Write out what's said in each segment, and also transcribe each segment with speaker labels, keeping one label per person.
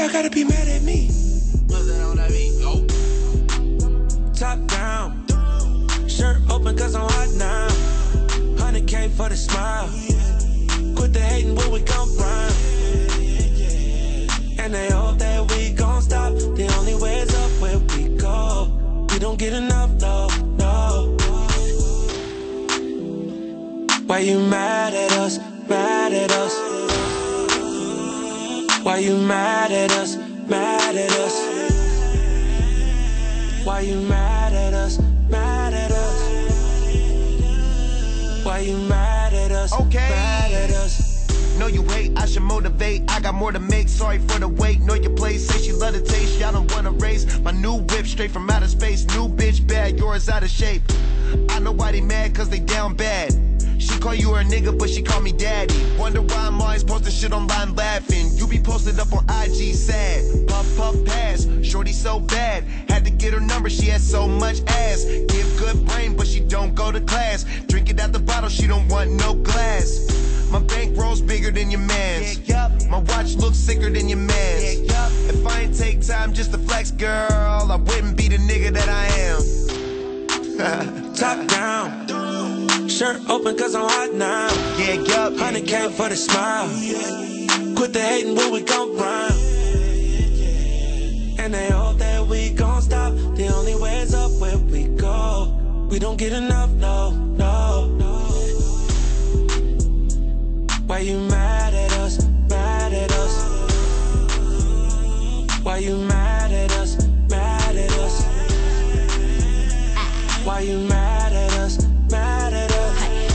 Speaker 1: girl gotta be mad at me.
Speaker 2: What's that on that beat? Oh.
Speaker 1: Top down, shirt open cause I'm hot now. 100K for the smile. Quit the hating when we come round. And they hope that we gon' stop. The only way is up where we go. We don't get enough, no, no. Why you mad at us, mad at us? Why you mad at us, mad at us? Why you mad at us, mad at us? Why you mad at us, mad at us?
Speaker 3: Know you hate, I should motivate. I got more to make, sorry for the wait. Know your place, say she love the taste. Y'all don't wanna race. My new whip straight from outer space. New bitch bad, yours out of shape. I know why they mad, cause they down bad. She call you her nigga, but she call me daddy. Wonder why I'm always posting shit online laughing. You be posted up on IG sad. Puff, puff, pass. Shorty so bad. Had to get her number, she has so much ass. Give good brain, but she don't go to class. Drink it out the bottle, she don't want no glass. My bankroll's bigger than your man's. My watch looks sicker than your man's. If I ain't take time just to flex, girl, I wouldn't be the nigga that I am.
Speaker 1: Top down, shirt open cause I'm hot now. 100K for the smile. Quit the hating when we come round. And they hope that we gon' stop. The only way is up where we go. We don't get enough, no, no, no. Why you mad at us, mad at us? Why you mad at us, mad at us? Why you mad at us, mad at us?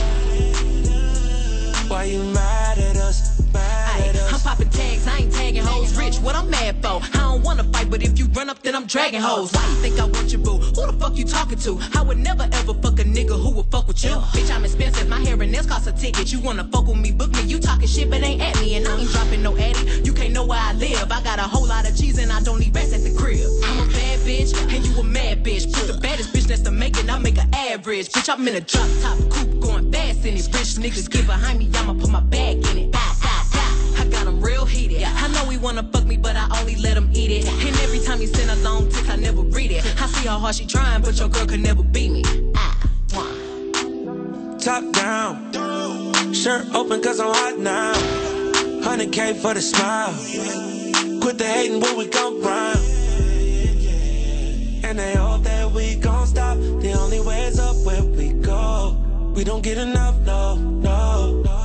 Speaker 1: Why you mad at us, mad at us?
Speaker 4: I'm popping tags, I ain't tagging hoes. Rich, what I'm mad for? I don't wanna fight, but if you run up, then I'm dragging hoes. Why you think I want your boo? Who the fuck you talking to? I would never ever fuck a nigga who would fuck with you. Bitch, I'm expensive, my hair and nails cost a ticket. You wanna fuck with me, book me. You talking shit, but ain't at me. And I ain't dropping no addy. You can't know where I live. I got a whole lot of cheese and I don't need rest at the crib. I'm a bad bitch, and you a mad bitch. Put the baddest bitch that's to make it, I make an average. Bitch, I'm in a drop top coupe going fast in it. Rich niggas get behind me, I'ma put my bag in it. I got him real heated. I know he wanna fuck me, but I only let him eat it. And every time he send a long text, I never read it. I see how hard she trying, but your girl could never beat me.
Speaker 1: Top down, shirt open cause I'm hot now. 100K for the smile. Quit the hating when we come round. And they hope that we gon' stop. The only way is up where we go. We don't get enough, no, no, no.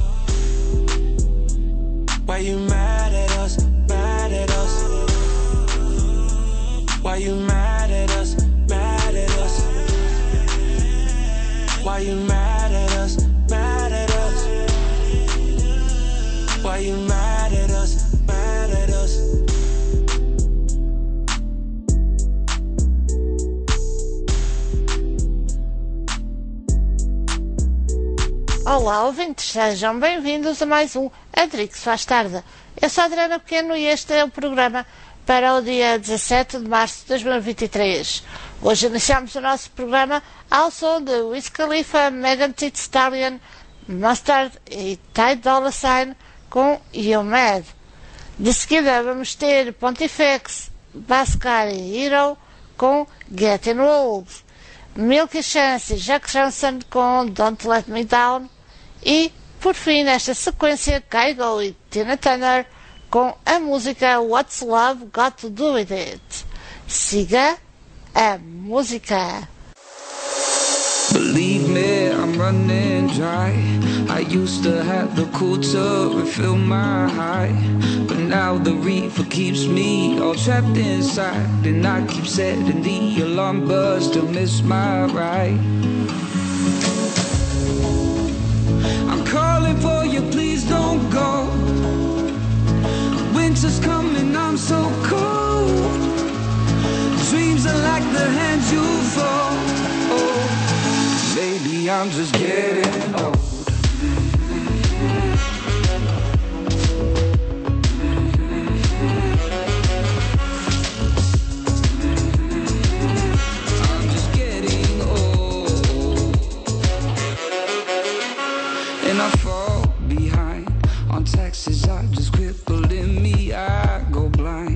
Speaker 1: Why you mad at us, mad at us? Why you mad at us, mad at us? Why you mad at us, mad at us? Why you mad at us, mad at us?
Speaker 5: Olá, ouvintes, sejam bem-vindos a mais um Adrix Faz Tarde. Eu sou a Adriana Pequeno e este é o programa para o dia 17 de março de 2023. Hoje iniciamos o nosso programa ao som de Wiz Khalifa, Megan Thee Stallion, Mustard e Ty Dolla $ign com You Mad. De seguida vamos ter Pontifex, Bascar e Hero com Getting Old, Milky Chance e Jack Johnson com Don't Let Me Down e, por fim, nesta sequência, Kygo e Tina Turner com a música What's Love Got to Do With It. Siga a música.
Speaker 6: Believe me, I'm running dry. I used to have the cool to refill my high, but now the reefer keeps me all trapped inside, and I keep setting the alarm but still miss my ride. I'm calling for you, please don't go. Winter's coming, I'm so cold. Dreams are like the hands you fold. Oh, maybe I'm just getting old. I'm just getting old, and I fall behind on taxes. I just crippled in me, I go blind.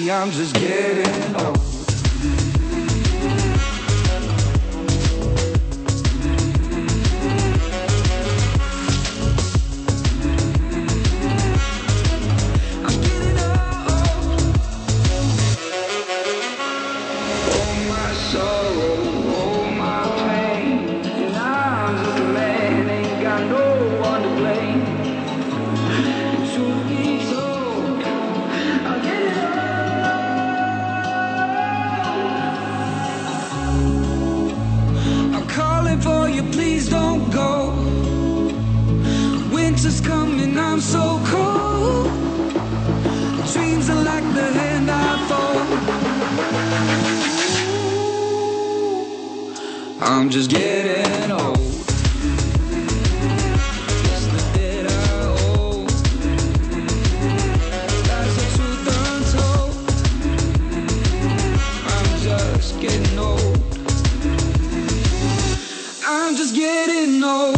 Speaker 6: maybe I'm just getting old. Winter's coming, I'm so cold. Dreams are like the hand I fold. I'm just getting old. Just the bit I owe. That's the truth untold. I'm just getting old. I'm just getting old.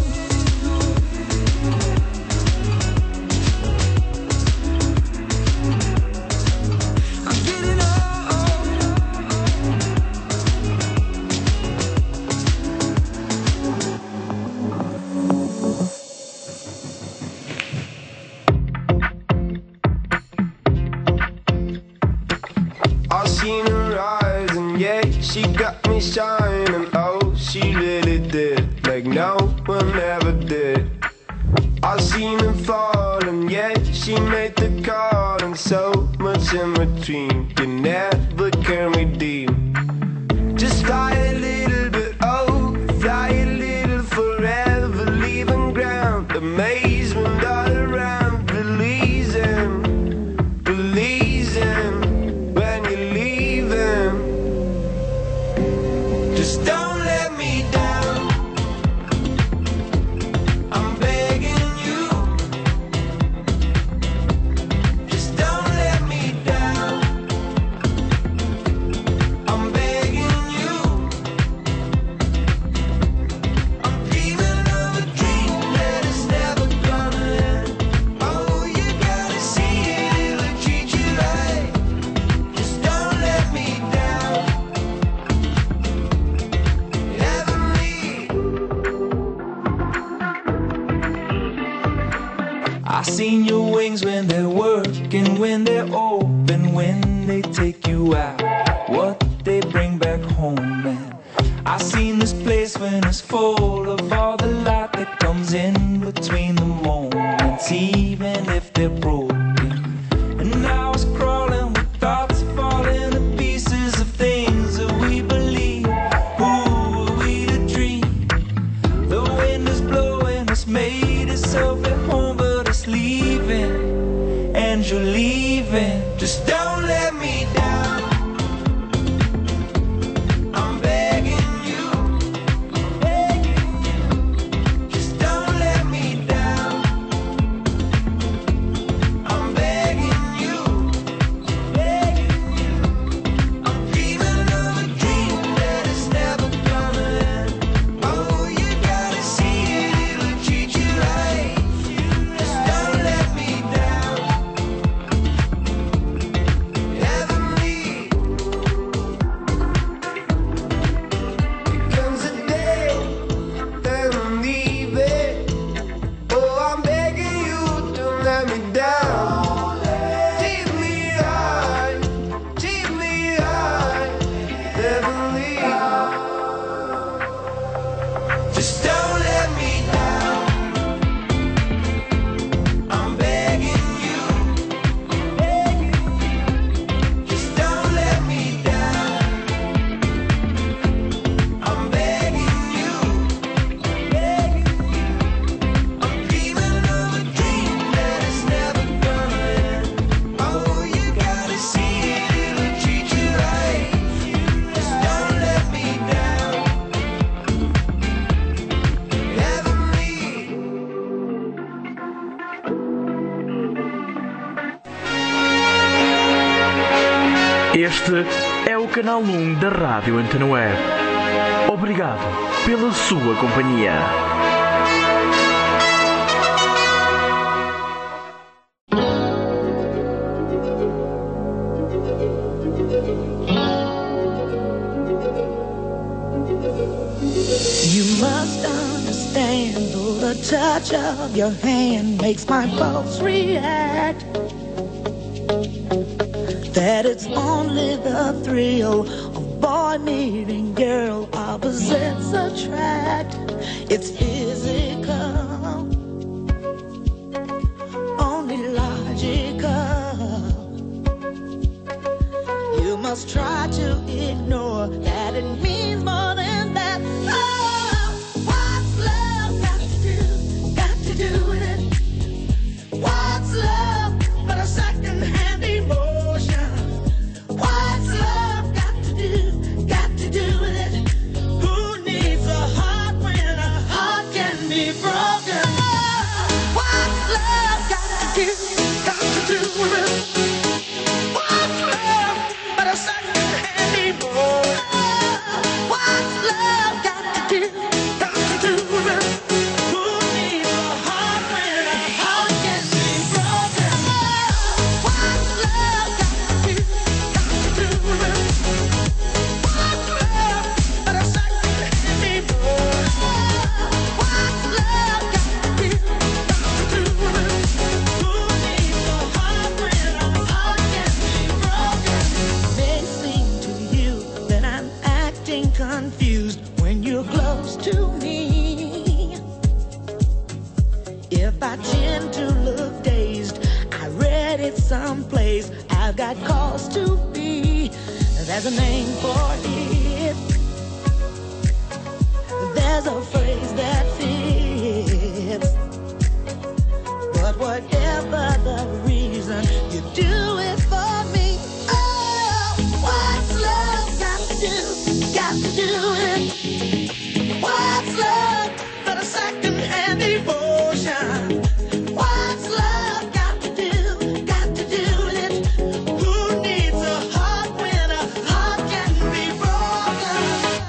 Speaker 7: She got me shining, oh, she really did, like no one ever did. I seen her falling, yeah, she made the call, and so much in between, you never can redeem. Just fly a little bit, oh, fly a little forever, leaving ground, amazement all around, Belizeing when you're leaving. Just don't let me down. I'm begging you. Just don't let me down. I'm begging you. I'm dreaming of a dream that is never gonna end. Oh, you gotta see it, it'll treat you right. Just don't let me down.
Speaker 1: I seen your wings when they're working, when they're open, when they take you out, what they bring back home, man. I seen this place when it's full of all the light that comes in between the moments, even if they're broken. And I was crawling with thoughts falling to pieces of things that we believe. Who are we to dream? The wind is blowing, it's made itself at home, but it's leaving, and you're leaving. Just don't let me down. I'm begging you, just don't let me down. I'm begging you, I'm dreaming of a dream that is never gonna end. Oh, you gotta see it, it'll treat you right. Just don't let me down. Heavenly. There comes a day that I'm leaving. Oh, I'm begging you, don't let me down. Take me high, heavenly. Just don't let me down. I'm begging you, just don't let me down. I'm begging you, I'm dreaming of a dream that is never gonna end. Oh, you gotta see it, it'll treat you right. Just don't let me down. Heavenly.
Speaker 8: Este é o canal 1 da Rádio Antena Web. Obrigado pela sua companhia.
Speaker 9: understand, though the touch of your hand makes my pulse react, that it's only the thrill of boy meeting girl opposites attract. It's physical, only logical. You must try to ignore that it means more than that. Oh, what's love got to do with it? What's love but a second-hand emotion? What's love got to do with it? Who needs a heart when a heart can be broken? What's love got to do with it? What's love but a second-hand emotion? What's love got to do with it? Who needs a heart when a heart can be broken? What's love got to do with it? What's love but a second-hand emotion? What's love got to do with it? Who needs a heart when a heart can be broken? May seem to you that I'm acting confused when you're close to me. If I tend to look dazed, I read it someplace. I've got cause to be. There's a name for it. There's a phrase that fits. But whatever the reason, you do it for me. Oh, what's love got to do with it? What's love but a second-hand emotion? What's love got to do with it? Who needs a heart when a heart can be broken?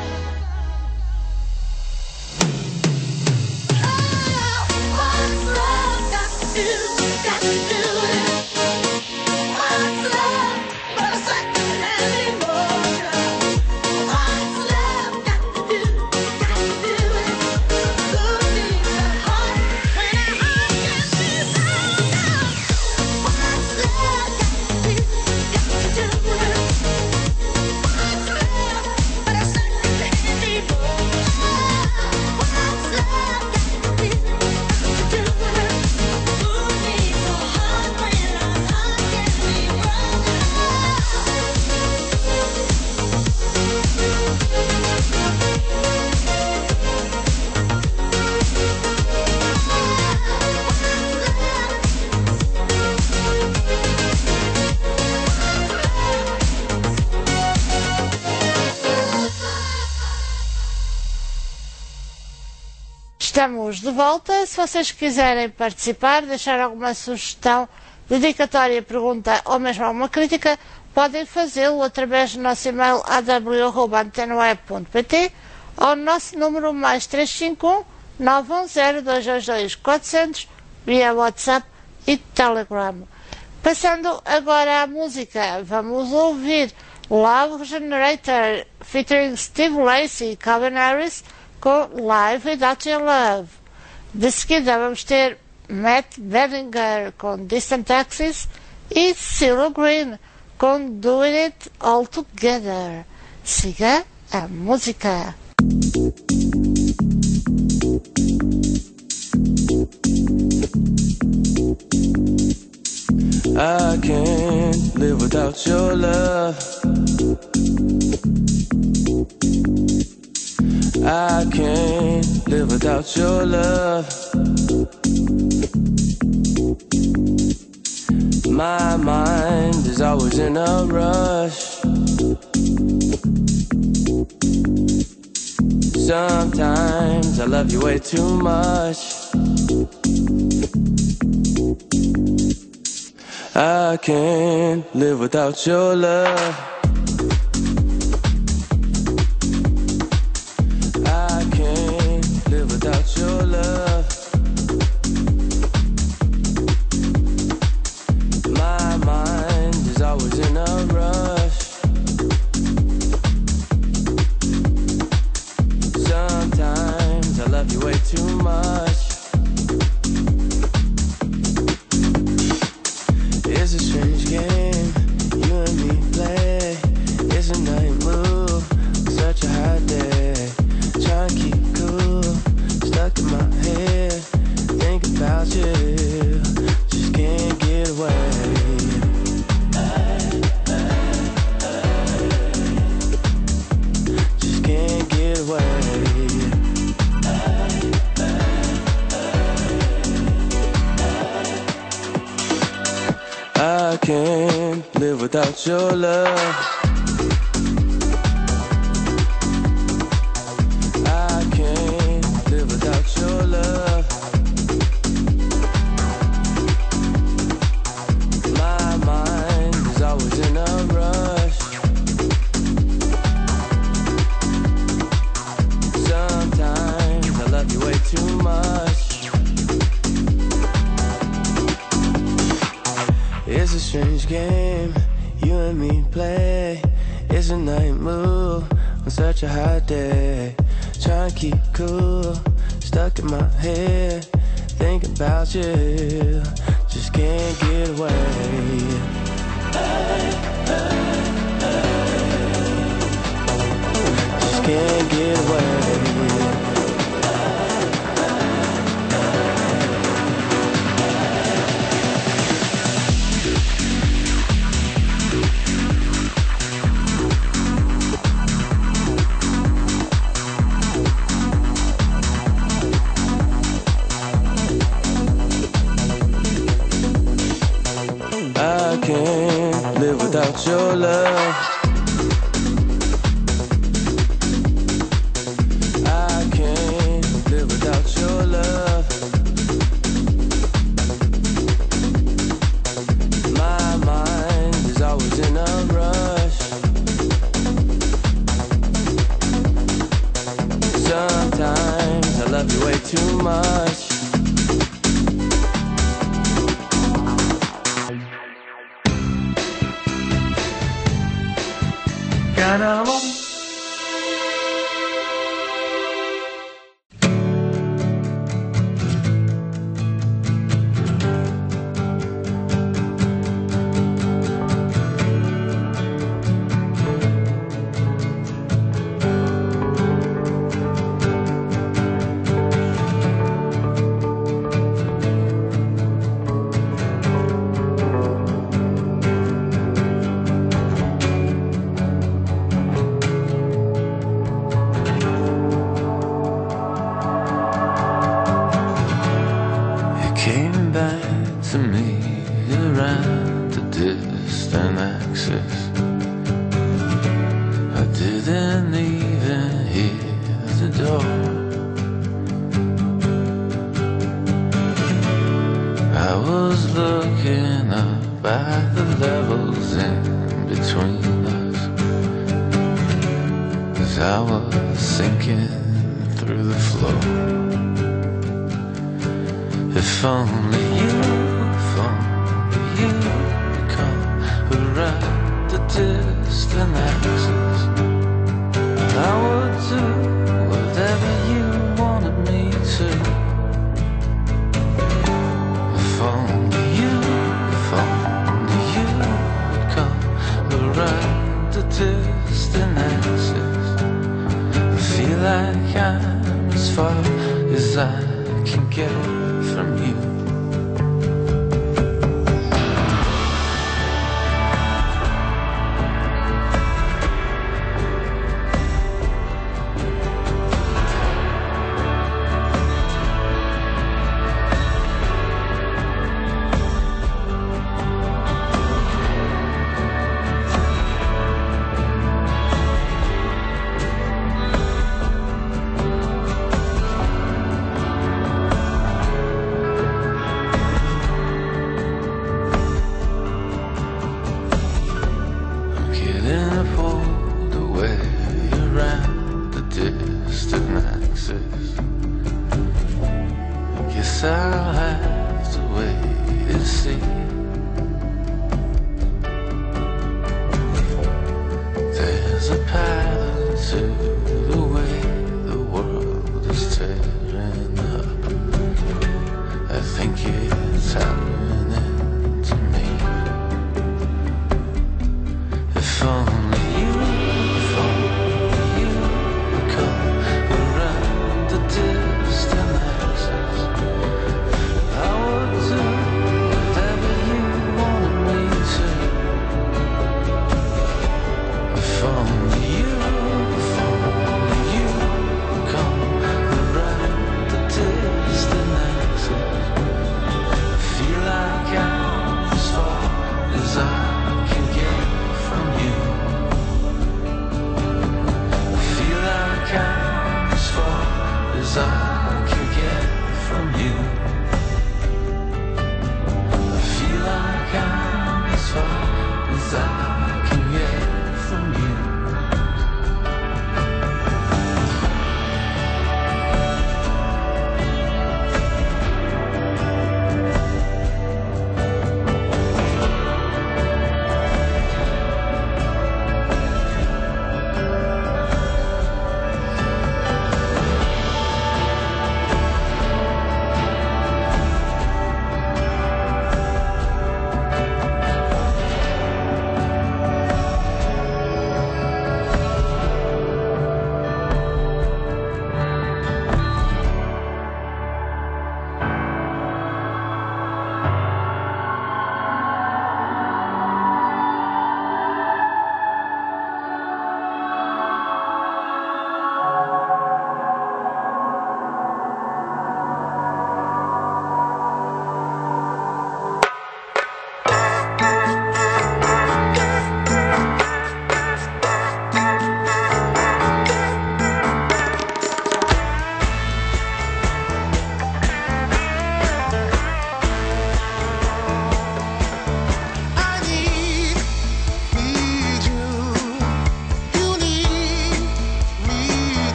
Speaker 9: Oh, what's love got to do with it? What's love but a second-hand emotion? What's love got to do with it? Who needs a heart when a heart can be broken? What's love got to do with it? What's love but a second-hand emotion? What's love got to do with it? Who needs a heart when a heart can be
Speaker 5: Estamos de volta. Se vocês quiserem participar, deixar alguma sugestão, dedicatória, pergunta ou mesmo alguma crítica, podem fazê-lo através do nosso e-mail aw@antenaweb.pt ou no nosso número mais 351 910 222 400 via WhatsApp e Telegram. Passando agora à música, vamos ouvir Love Generator featuring Steve Lacy e Calvin Harris com Live Without Your Love. De seguida vamos ter Matt Bedinger com Distant Axis e CeeLo Green com Doing It All Together. Siga a música.
Speaker 7: I can't live without your love. I can't live without your love. My mind is always in a rush. Sometimes I love you way too much. I can't live without your love. I can't live without your love. My mind is always in a rush. Sometimes I love you way too much.
Speaker 1: can't live without your love. I can't live without your love. My mind is always in a rush. Sometimes I love you way too much. It's a strange game you and me play. It's a night move on such a hot day. Trying to keep cool, stuck in my head, thinking about you, just can't get away. Just can't get away. I can't live without your love. I can't live without your love. My mind is always in a rush. Sometimes I love you way too much. Came back to me around the distant axis. I didn't even hear the door. I was looking up at the levels in between us, as I was sinking through the floor. If only you could come around the distant axis, I would do whatever you wanted me to. If only you would come around the distant axis, I feel like I'm as far as I can get from you. Guess I'll have to wait and see. There's a pattern to the way the world is tearing up. I think it's happening to me. If only you would come around the distant axis, I would do whatever you wanted me to. If only you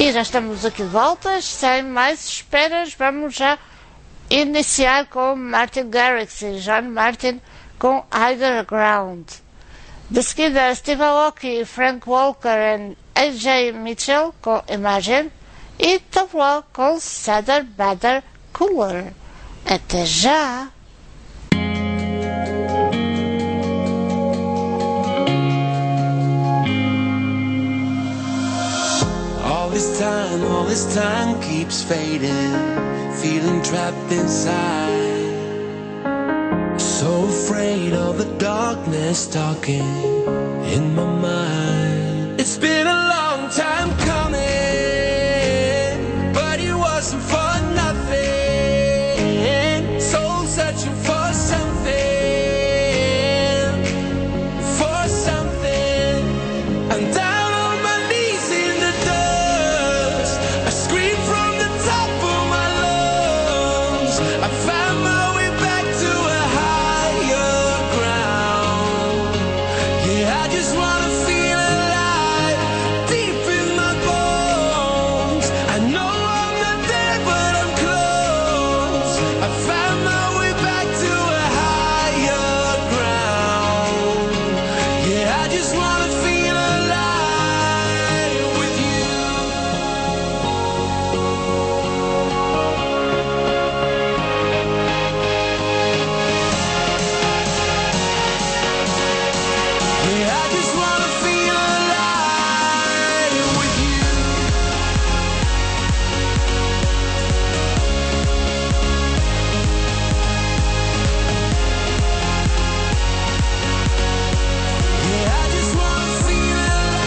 Speaker 5: E já estamos aqui de volta, sem mais esperas, vamos já iniciar com Martin Garrix e John Martin com Higher Ground. De seguida, Steve Aoki, Frank Walker e AJ Mitchell com Imagine e Tom Law com Sadder, Better, Cooler. Até já!
Speaker 10: All this time keeps fading, feeling trapped inside. So afraid of the darkness talking in my mind. It's been a long time coming, but it wasn't for nothing. Soul searching for something, for something. And down on my knees in the dust, I scream from the top of my lungs. I found my way back to a higher ground. Yeah, I just wanna feel alive, deep in my bones. I know I'm not there, but I'm close. I found my way back to a higher ground. Yeah, I just wanna feel alive with you. Yeah, I just wanna feel alive with you. Yeah, I just wanna feel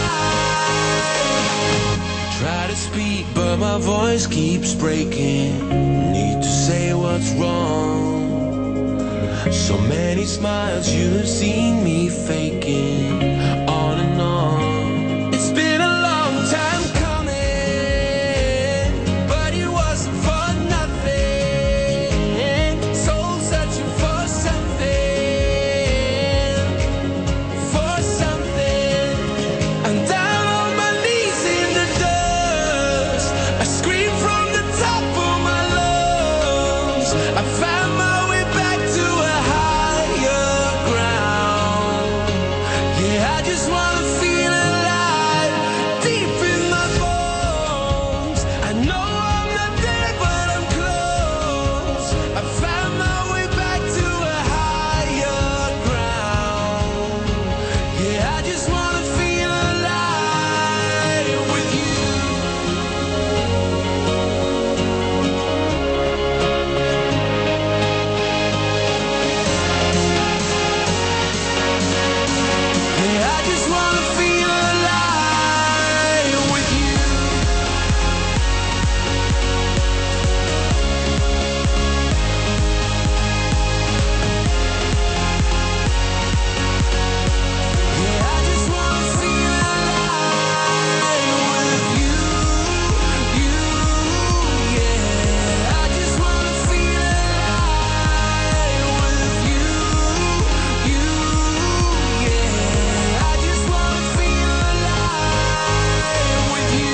Speaker 10: alive. Try to speak, but my voice keeps breaking. Need to say what's wrong. So many smiles you've seen me faking, on and on. It's been a long time coming, but it wasn't for nothing. Soul searching for something, for something. And down on my knees in the dust, I scream from the top of my lungs. I found my way back to a higher ground. Yeah, I just wanna feel alive, deep in my bones. I know I'm not there, but I'm close. I found my way back to a higher ground. Yeah, I just wanna feel alive with you. Yeah, I just wanna feel alive with you. Yeah, I just wanna feel alive with you, yeah. I just wanna feel alive with you, yeah. I just wanna feel alive with you.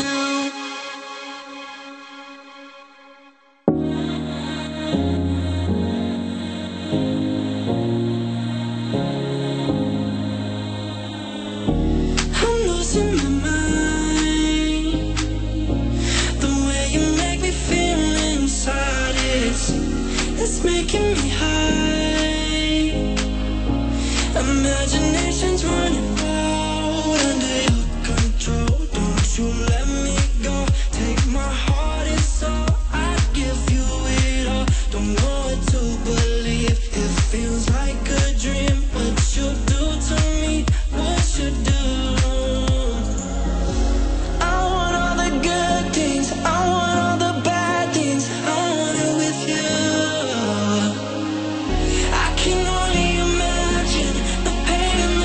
Speaker 9: I'm losing my mind. The way you make me feel inside it's making me high. Imagination's running wild under your control. Don't you let me go. Take my heart, it's all I give you it all. Don't know what to believe. It feels like a dream. What you do to me, what you do. I want all the good things, I want all the bad things, I want it with you. I can only imagine the pain and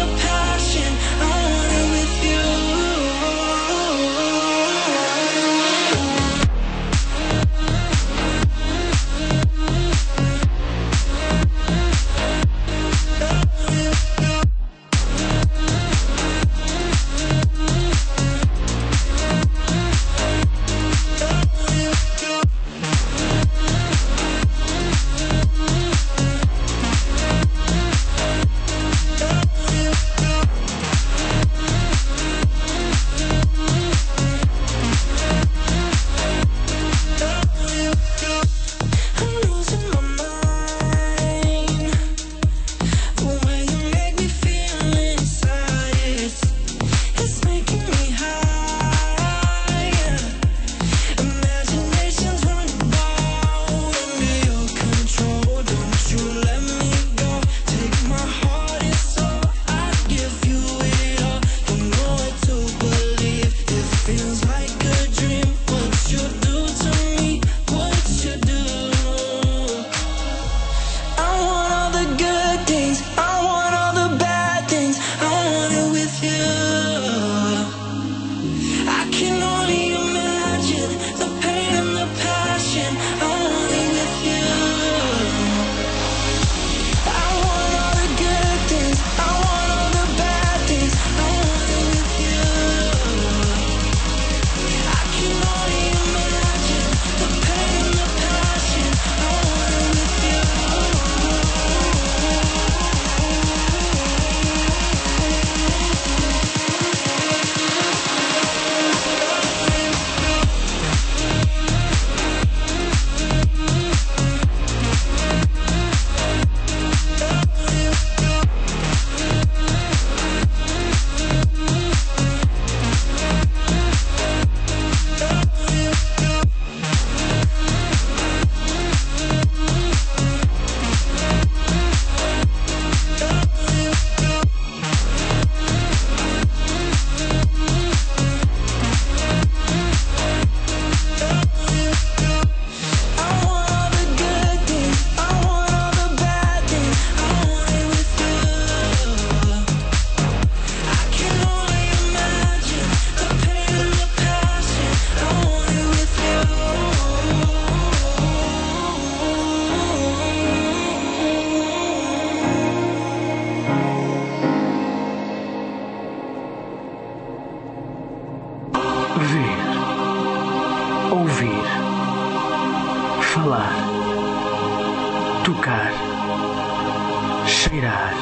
Speaker 8: falar, tocar, cheirar,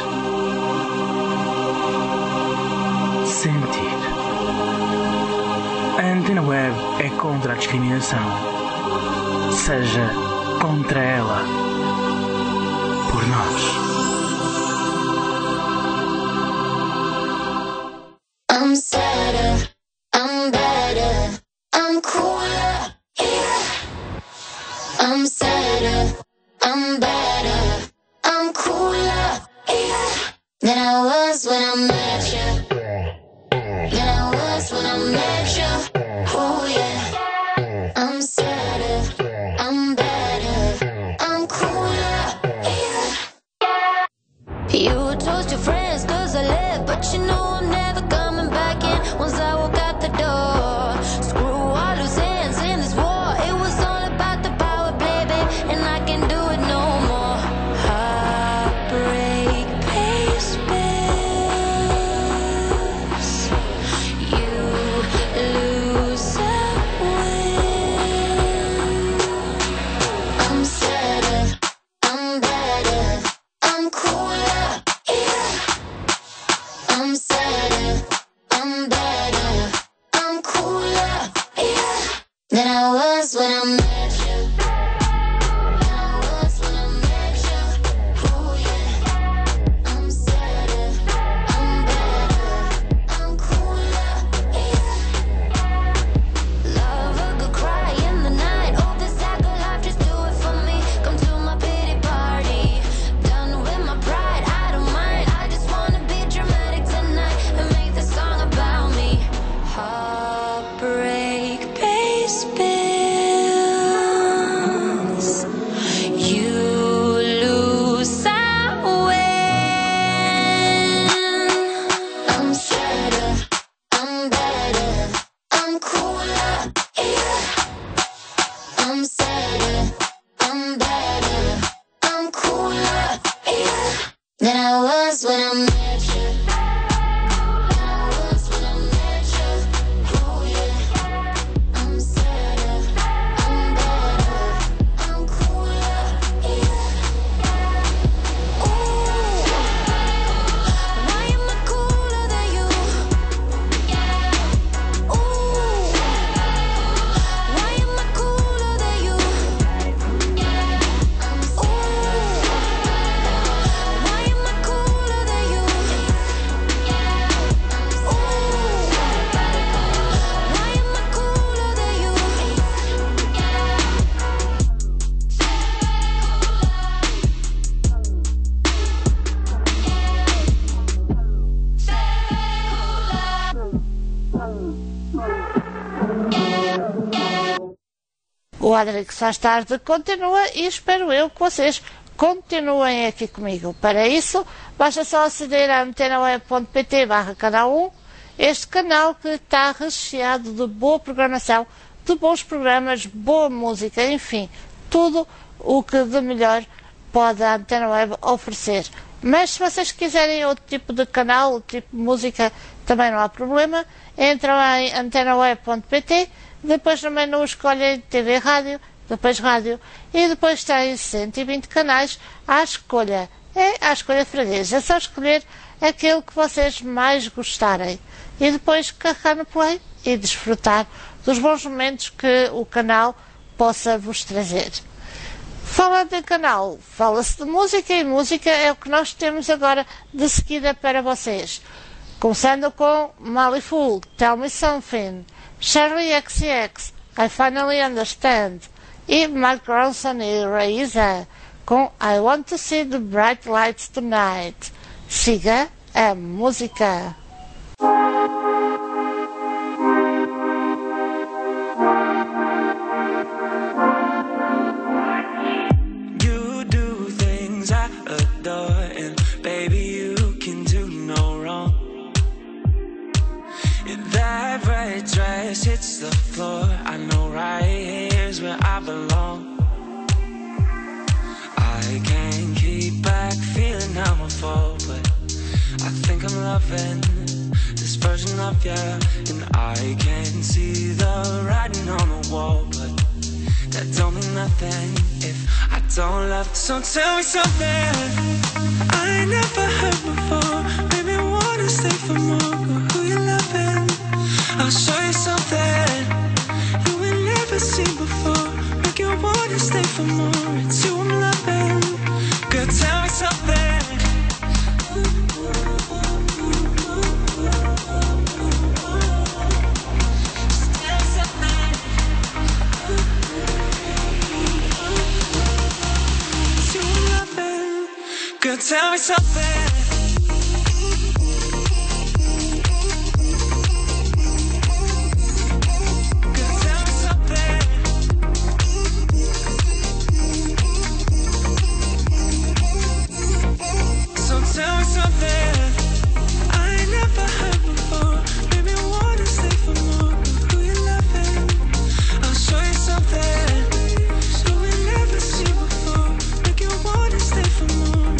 Speaker 8: sentir. A Antena Web é contra a discriminação. Seja contra ela. Por nós.
Speaker 11: I'm sadder, I'm better, I'm cooler, yeah. I'm sadder, I'm better, I'm cooler, yeah. Than I was when I met you. Than I was when I met you. Oh yeah. I'm sadder, I'm better, I'm cooler, yeah. You toast your friends 'cause I left, but you know I'm never coming back in once I walk out the door. Screw all loose ends in this war. It was all about the power, baby, and I can't do it no more. Heartbreak pays bills. You lose and win. I'm sadder, I'm better, I'm cooler, yeah. I'm sadder, I'm better, I'm cooler, yeah. Than I was when I met you. Than I was when I met you. Oh yeah. I'm sadder, I'm better, I'm cooler, yeah. Love a good cry in the night. Oh, this cycle life, just do it for me. Come to my pity party. Done with my pride, I don't mind. I just wanna be dramatic tonight and make the song about me. Heartbreak pays bills. You lose and win. I'm sadder, I'm better, I'm cooler, yeah. I'm sadder, I'm better, I'm cooler, yeah. Than I was when I met you. Than I was when I met you. Oh yeah. I'm sadder, I'm better, I'm cooler, yeah. Ooh, why am I cooler than you? Ooh, why am I cooler than you? Ooh, why am I cooler than you? Ooh, why am I cooler than you?
Speaker 5: O Adrix Faz Tarde continua e espero eu que vocês continuem aqui comigo. Para isso, basta só aceder a antenaweb.pt/canal 1, este canal que está recheado de boa programação, de bons programas, boa música, enfim, tudo o que de melhor pode a Antena Web oferecer. Mas se vocês quiserem outro tipo de canal, outro tipo de música, também não há problema. Entram em antenaweb.pt, depois no menu escolhem TV Rádio, depois Rádio, e depois têm 120 canais à escolha. É à escolha freguês. É só escolher aquele que vocês mais gostarem. E depois carregar no play e desfrutar dos bons momentos que o canal possa vos trazer. Falando em canal, fala-se de música, e música é o que nós temos agora de seguida para vocês. Começando com Molly Fool, Tell Me Something, Charlie XCX, I Finally Understand, e Mark Ronson e Raíza com I Want to See the Bright Lights Tonight. Siga a música.
Speaker 10: You do things I adore, and baby, you can do no wrong. If that bright dress hits the floor, I know right here's where I belong. I can't keep back feeling I'm a fool, but I think I'm loving this version of you. And I can see the writing on the wall, but that don't mean nothing. don't love. So tell me something I ain't never heard before. Maybe I wanna stay for more. But who you loving? I'll show you something you ain't never seen before. Make you wanna stay for more. It's you I'm loving. Girl, tell me something. Girl, tell me something. Girl, tell me something. So tell me something I ain't never heard before. Maybe I wanna stay for more. But who you loving? I'll show you something you ain't never seen before. Make you wanna stay for more.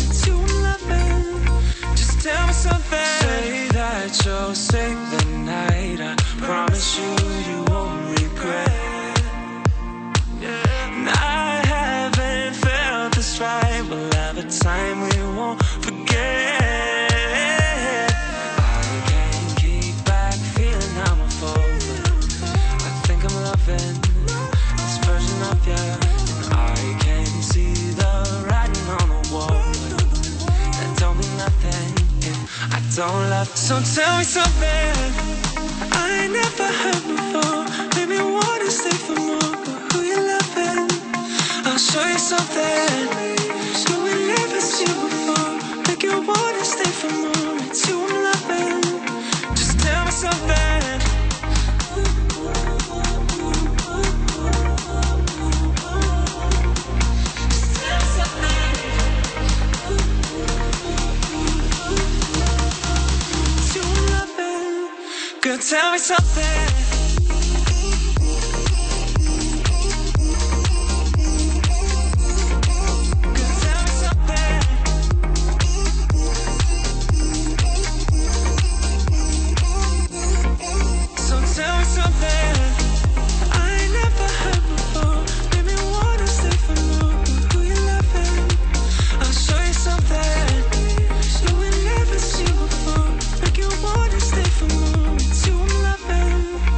Speaker 10: Tell me something. Say that you'll save the night. I promise you, you won't regret. And I haven't felt this right. We'll have a time we won't forget. I can't keep back feeling I'm a fool. I think I'm loving this version of you. And I can see the writing on the wall. That don't mean nothing. I don't love. So tell me something I ain't never heard before. Maybe I wanna stay for more. But who you loving? I'll show you something you ain't never seen before. Make you wanna stay for more. It's you I'm loving. Just tell me something. Girl, tell me something. Girl, tell me something. So tell me something I ain't never heard before. Maybe I wanna stay for more. But who you loving? I'll show you something you ain't never seen before. Make you wanna stay for more.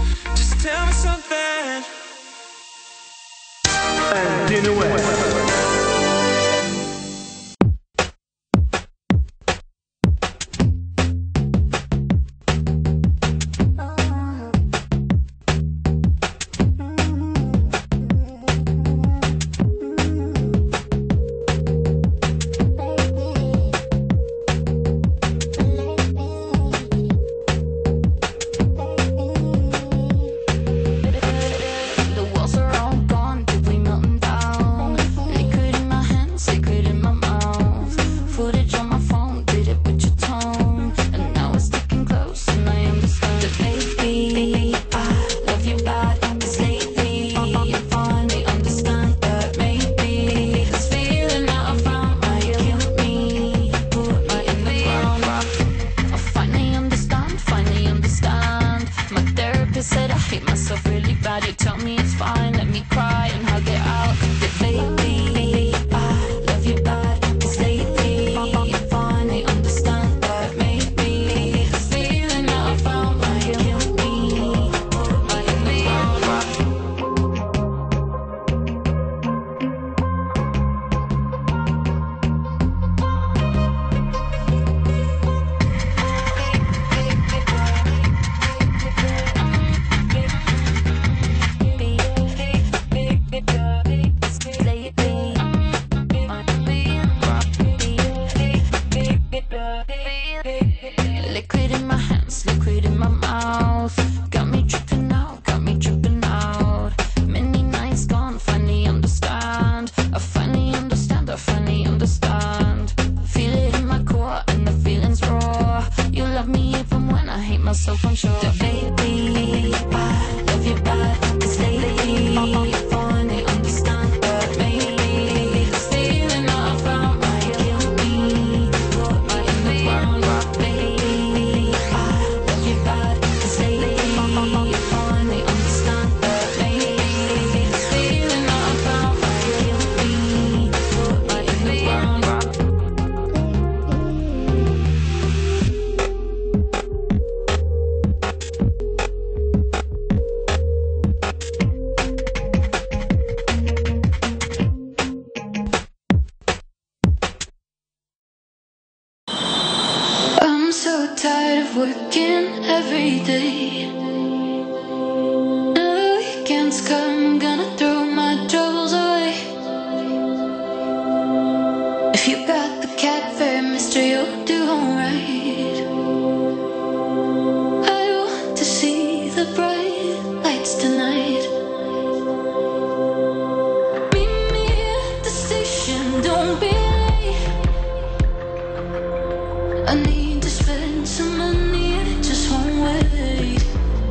Speaker 11: I need to spend some money and it just won't wait.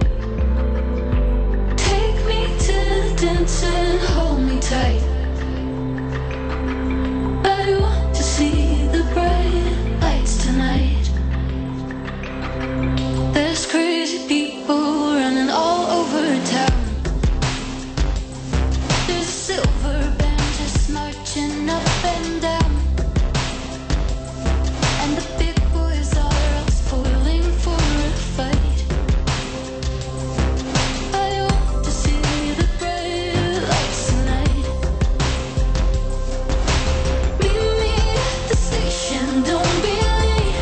Speaker 11: Take me to the dance and hold me tight. I want to see the bright lights tonight. There's crazy people running all over town. There's a silver band just marching up and down. And the big boys are all spoiling for a fight. I want to see the bright lights tonight. Meet me at the station, don't be late.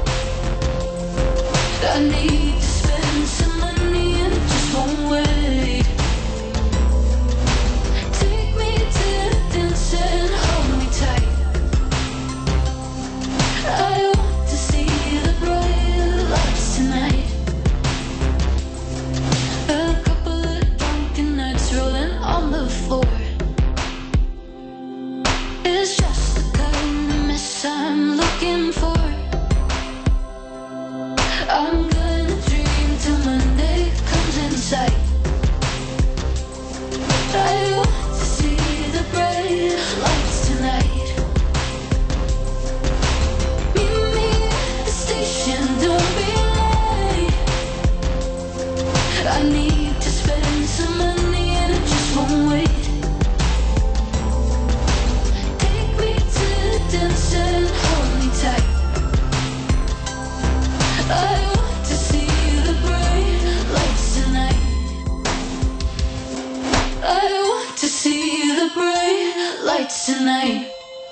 Speaker 11: I need to spend some money and it just won't wait. Take me to the dance and hold me tight. I want to see the bright lights tonight. A couple of drunken nights rolling on the floor. It's just the kind of mess I'm looking for. I'm gonna dream till Monday comes in sight. I want to see the bright lights tonight. Meet me at the station, don't be late. I need to spend some money and it just won't wait. Take me to the dance and hold me tight. I want to see the bright lights tonight. I want to see the bright lights tonight.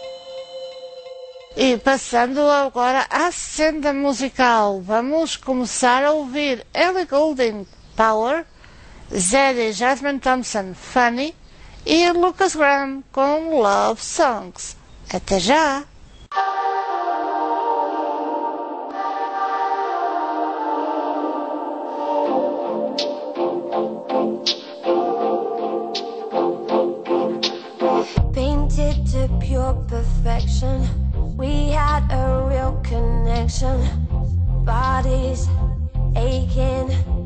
Speaker 5: E passando agora à senda musical, vamos começar a ouvir Ellie Goulding, Power, Zeddy Jasmine Thompson, Funny e Lucas Graham com Love Songs. Até já!
Speaker 12: Painted to pure perfection, we had a real connection. Bodies aching,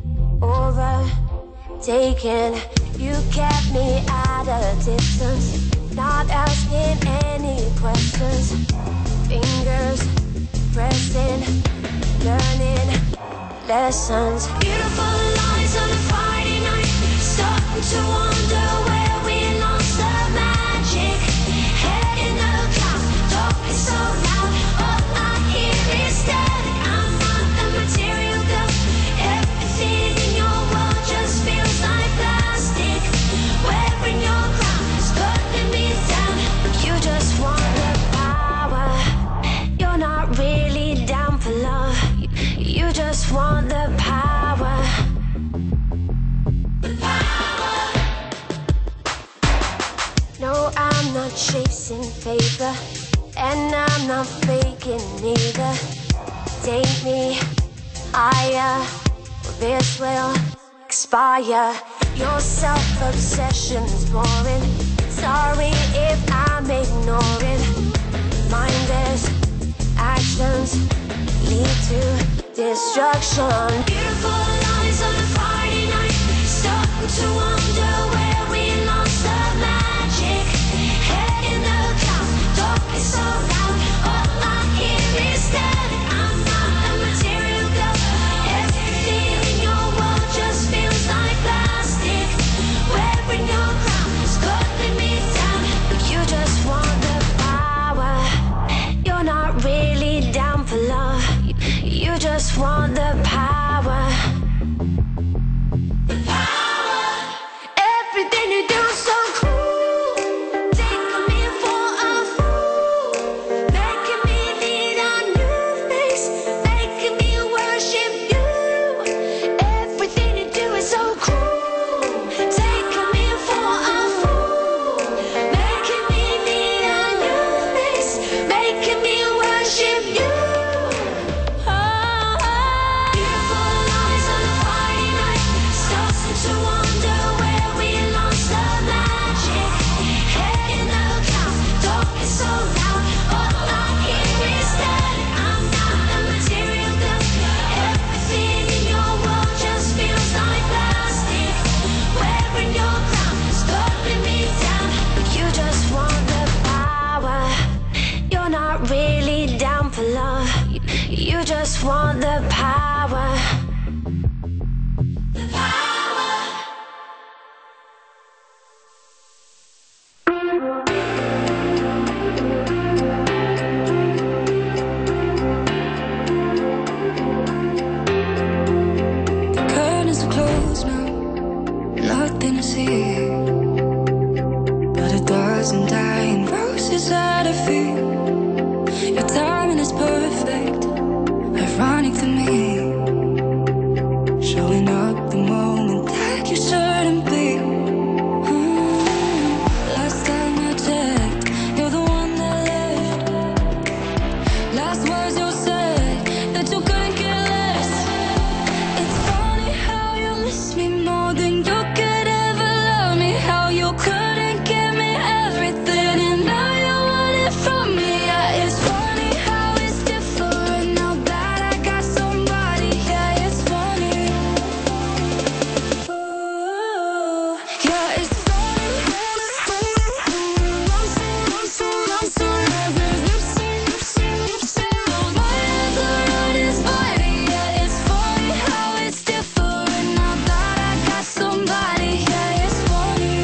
Speaker 12: overtaken. You kept me at a distance, not asking any questions. Fingers pressing, learning lessons.
Speaker 11: Beautiful lies on a Friday night, starting to wonder where we lost the magic. Head in the clouds, talking so loud, all I hear is static. I'm not a material girl, everything in your world just feels like plastic. Wearing your crown is cutting me down.
Speaker 12: You just want the power, you're not really down for love. You just want the power. No, I'm not chasing favor, and I'm not faking either. Take me higher, or this will expire. Your self-obsession's boring. Sorry if I'm ignoring. Mindless actions lead to destruction.
Speaker 11: Beautiful lies on a Friday night, starting to wonder where we lost the magic. Head in the clouds, talking so loud, all I hear is static. I'm not a material girl, everything in your world just feels like plastic. Wearing your crown is cutting me down.
Speaker 12: You just want the power, you're not really down for love. You just want the power. want the power.
Speaker 6: Curtains are closed now, nothing to see but a dozen dying roses at her feet. Your timing is perfect, ironic to me, showing up the moment that you shouldn't be. Last time I checked, you're the one that left. Last words you said, that you couldn't care less. It's funny how you miss me more than you could ever love me. How you couldn't give me everything and now you want it from me. Yeah, it's funny how it's different now that I got somebody. Yeah, it's funny. Ooh, yeah, it's funny. I'm so my answer on his body. Yeah, it's funny how it's different now that I got somebody. Yeah, it's funny.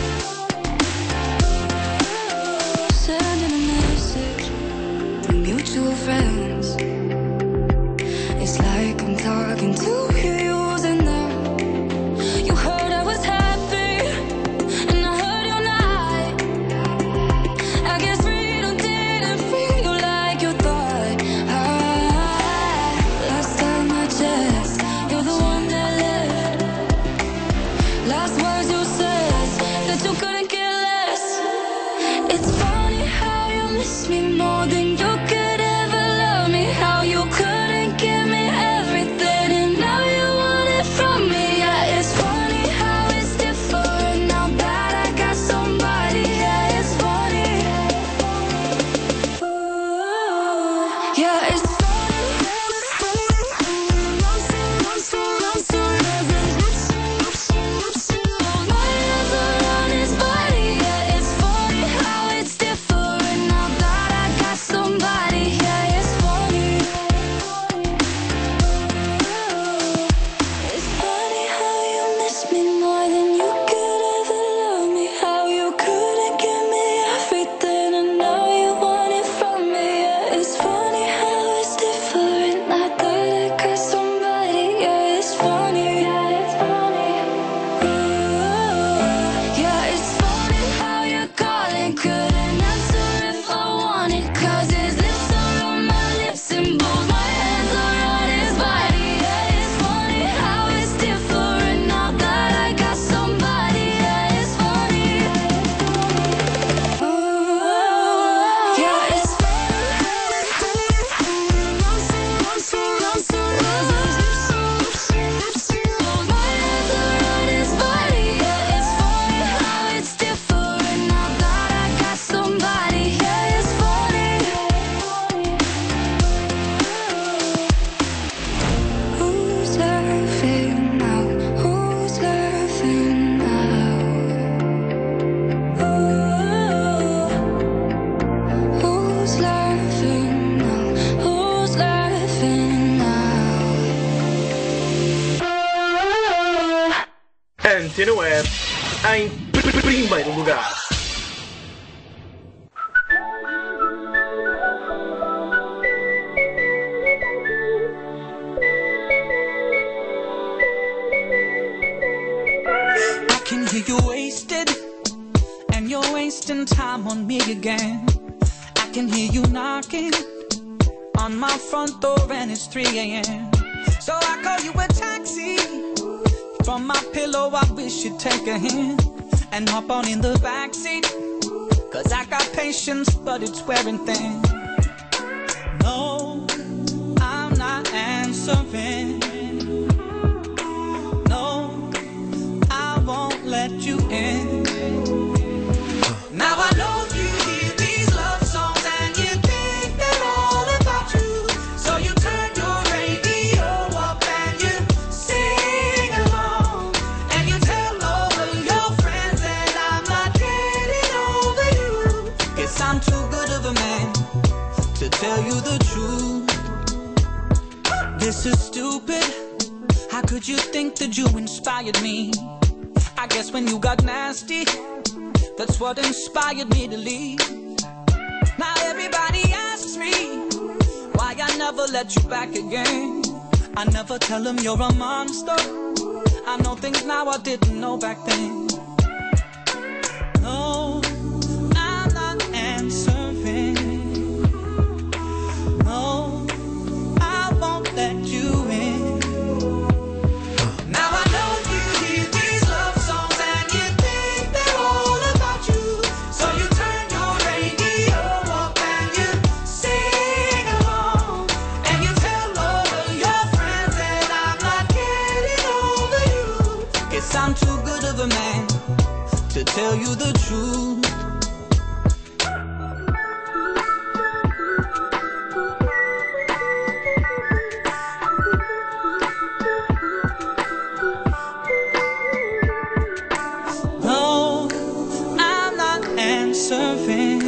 Speaker 6: Sending a message to mutual friends. It's like I'm talking to you using them. You heard I was happy, and I heard you're not. I guess freedom didn't feel like you thought. Last time I checked, you're the one that left. Last words you said, that you couldn't care less. It's funny how you miss me more than you could ever love me. How you couldn't give me everything and now you want it from me. Yeah, it's funny how it's different now that I got somebody. Yeah, it's funny. Ooh, yeah, it's funny. My answer on his body. Yeah, it's funny how it's different now that I got somebody. Yeah, it's funny. It's funny how you miss me more than you could ever love me. How you couldn't give me everything and now you want it from me. Yeah, it's funny how it's different now that I got somebody. Yeah, it's funny. Yeah, it's funny. Yeah, it's funny how you're calling, couldn't answer if I wanted. 'Cause his lips are on my lips and both my hands are on his body. Yeah, it's funny how it's different now that I got somebody. Yeah, it's funny. Yeah, it's my hands are on his body. Yeah, it's funny how it's different now that I got somebody. Yeah, it's funny. Who's laughing now? Who's laughing now? Who's laughing now? Who's laughing now?
Speaker 8: Antena Web em primeiro lugar.
Speaker 10: I can hear you wasted, and you're wasting time on me again. I can hear you knocking on my front door, and it's 3 a.m. So I call you a taxi. From my pillow, I wish you'd take a hand and hop on in the backseat. 'Cause I got patience, but it's wearing thin. No, I'm not answering. No, I won't let you in. Now I know you hear these love songs and you think they're all about you. So you turn your radio up and you sing along. And you tell all of your friends that I'm not getting over you. Guess I'm too good of a man to tell you the truth.
Speaker 13: This is stupid. How could you think that you inspired me? I guess when you got nasty, that's what inspired me to leave. Now everybody asks me why I never let you back again. I never tell them you're a monster. I know things now I didn't know back then. No, I'm not answering. No, I won't let you in. Now I know you hear these love songs and you think they're all about you. So you turn your radio up and you sing along. And you tell all of your friends that I'm not getting over you. Guess I'm too good of a man to tell you the truth. No, I'm not answering.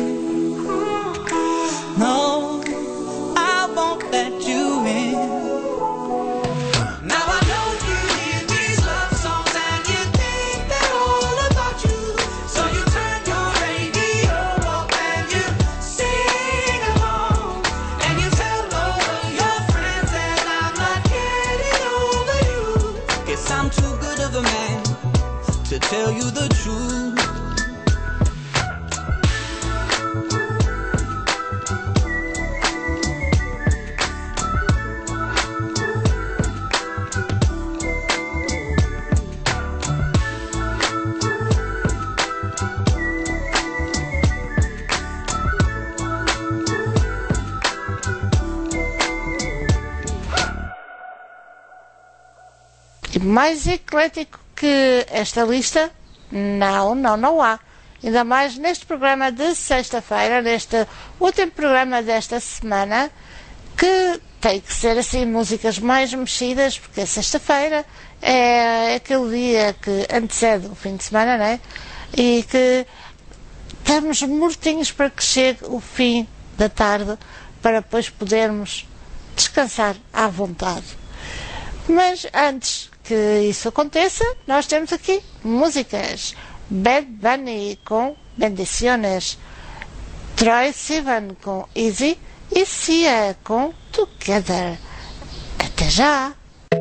Speaker 13: No, I won't let you in. Now I know you hear these love songs and you think they're all about you. So you turn your radio up and you sing along. And you tell all of your friends that I'm not getting over you. Guess I'm too good of a man to tell you the truth.
Speaker 5: E mais eclético que esta lista, não há. Ainda mais neste programa de sexta-feira, neste último programa desta semana, que tem que ser assim músicas mais mexidas, porque sexta-feira é aquele dia que antecede o fim de semana, não é? E que estamos mortinhos para que chegue o fim da tarde, para depois podermos descansar à vontade. Mas antes que isso aconteça, nós temos aqui músicas. Bad Bunny com Bendiciones, Troye Sivan com Easy e Sia com Together. Até já!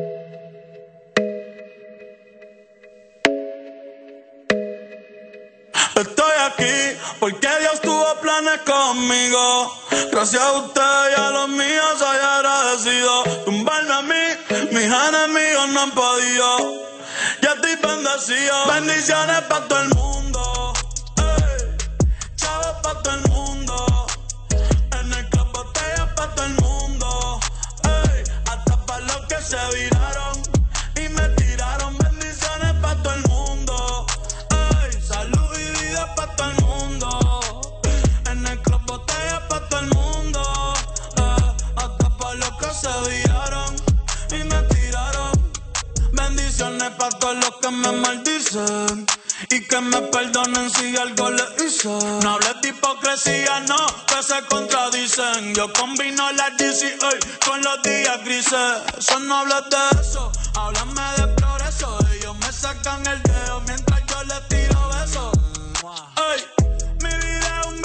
Speaker 14: Estoy aquí porque Dios tuvo planes conmigo. Gracias a usted y a los míos soy agradecido. Tumbarme a mí, mis enemigos no han podido. Ya estoy bendecido. Bendiciones para todo el mundo. Ey, chavos para todo el mundo. En el club botellas para todo el mundo. Ey, hasta para los que se viraron y me tiraron. Bendiciones para todo el mundo. Ey, salud y vida para todo el mundo. En el club botellas para todo el mundo. Hasta para los que se viraron y me tiraron. Bendiciones para todos los que me maldicen y que me perdonen si algo les hice. No hables de hipocresía, no, que se contradicen. Yo combino la DCA con los días grises. Eso no hablas de eso, háblame de progreso. Ellos me sacan el dedo mientras yo les tiro besos. Ey, mi vida es un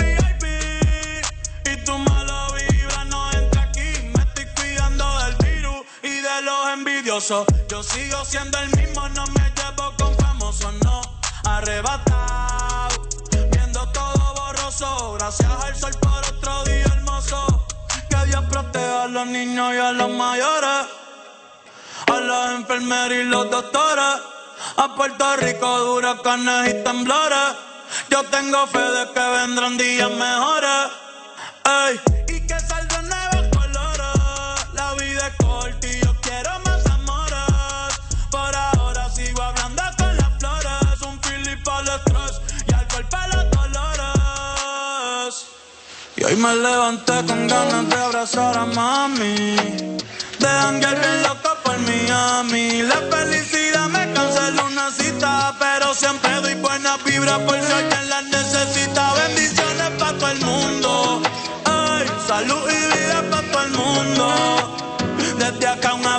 Speaker 14: VIP y tu mala vibra no entra aquí. Me estoy cuidando del virus y de los envidiosos. Yo sigo siendo el mismo, no me llevo con famosos, no. Arrebatado, viendo todo borroso. Gracias al sol por otro día hermoso. Que Dios proteja a los niños y a los mayores, a las enfermeras y los doctores. A Puerto Rico huracanes y temblores. Yo tengo fe de que vendrán días mejores. Ey, y que saldrán nuevos colores. La vida es corta y yo quiero más amores. Por ahora sigo hablando con las flores. Un Philip al estrés y alcohol para los dolores. Y hoy me levanté con ganas de abrazar a mami, de janguear bien loco por Miami. La felicidad me canceló una cita, pero siempre doy buena vibra por si alguien la necesita. Bendiciones para todo el mundo. Ay, salud y vida para todo el mundo. Desde acá una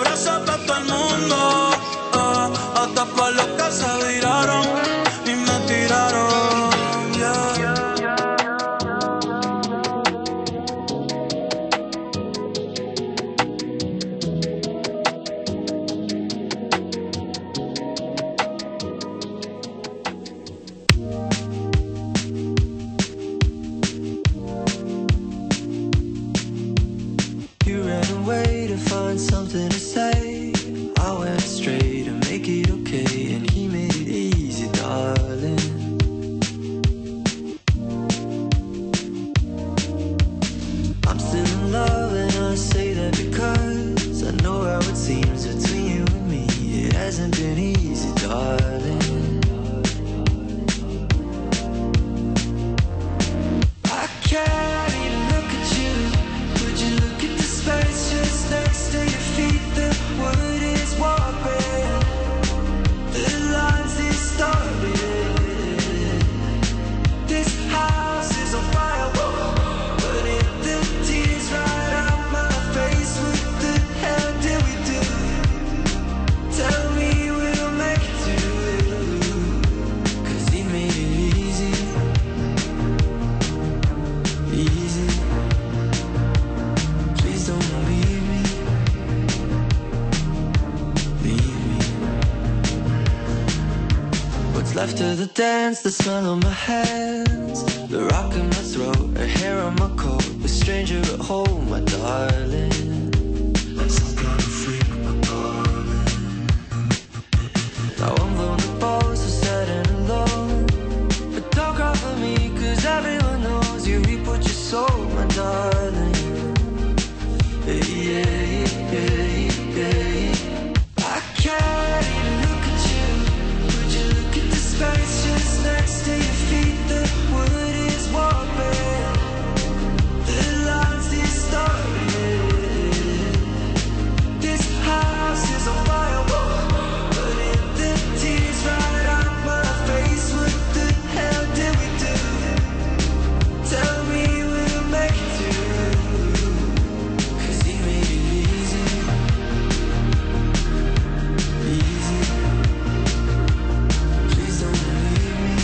Speaker 15: After the dance, the smell on my hands, the rock in my throat, her hair on my coat, the stranger at home, my darling. Like some kind of freak, my darling. Now I'm vulnerable, so sad and alone, but don't cry for me, cause everyone knows you reap what you sow, my darling. Yeah, yeah, yeah, yeah. I can't even look at you. Would you look at the space just next to your feet? The wood is warping, the lines distorted. This house is on fire, but if the tears right out my face, what the hell did we do? Tell me we'll make it through, 'cause he made it easy, easy. Please don't leave me,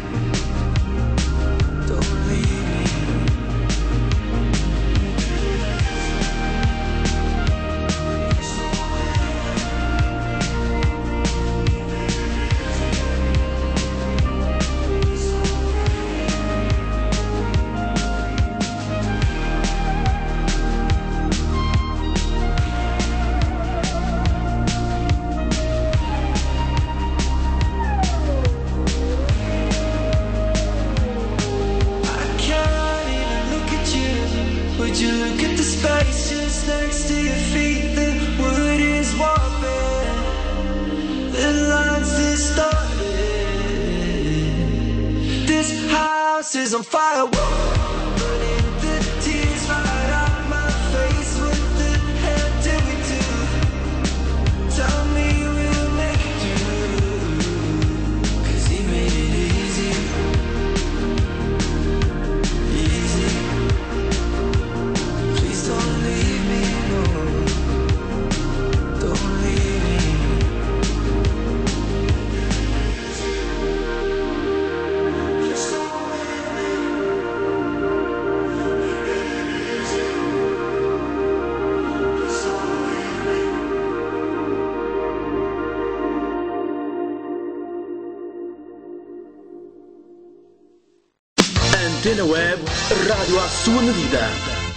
Speaker 15: don't leave me. I can't even look at you. Would you look at the space just next to your feet? The wood is warping, the lines distorted. This house is on fire, but if the tears right out my face, what the hell did we do? Tell me we'll make it through, 'cause he made it easy, easy. Please don't leave me, no, don't leave me.
Speaker 8: Antena Web, rádio à sua medida.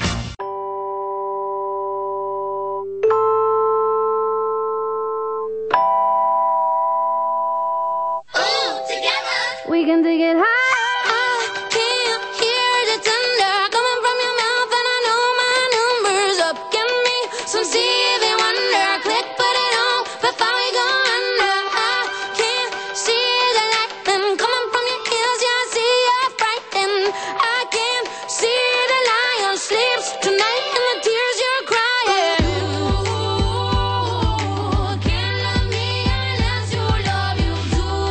Speaker 12: We can take it high. I can't hear the thunder coming from your mouth, and I know my number's up. Give me some Stevie Wonder, click, put it on before we go under. I can't see the lightning coming from your ears, yeah, I see you're frightened. I can't see the lion sleeps tonight in the tears you're crying. Ooh, can't love me unless you love you too.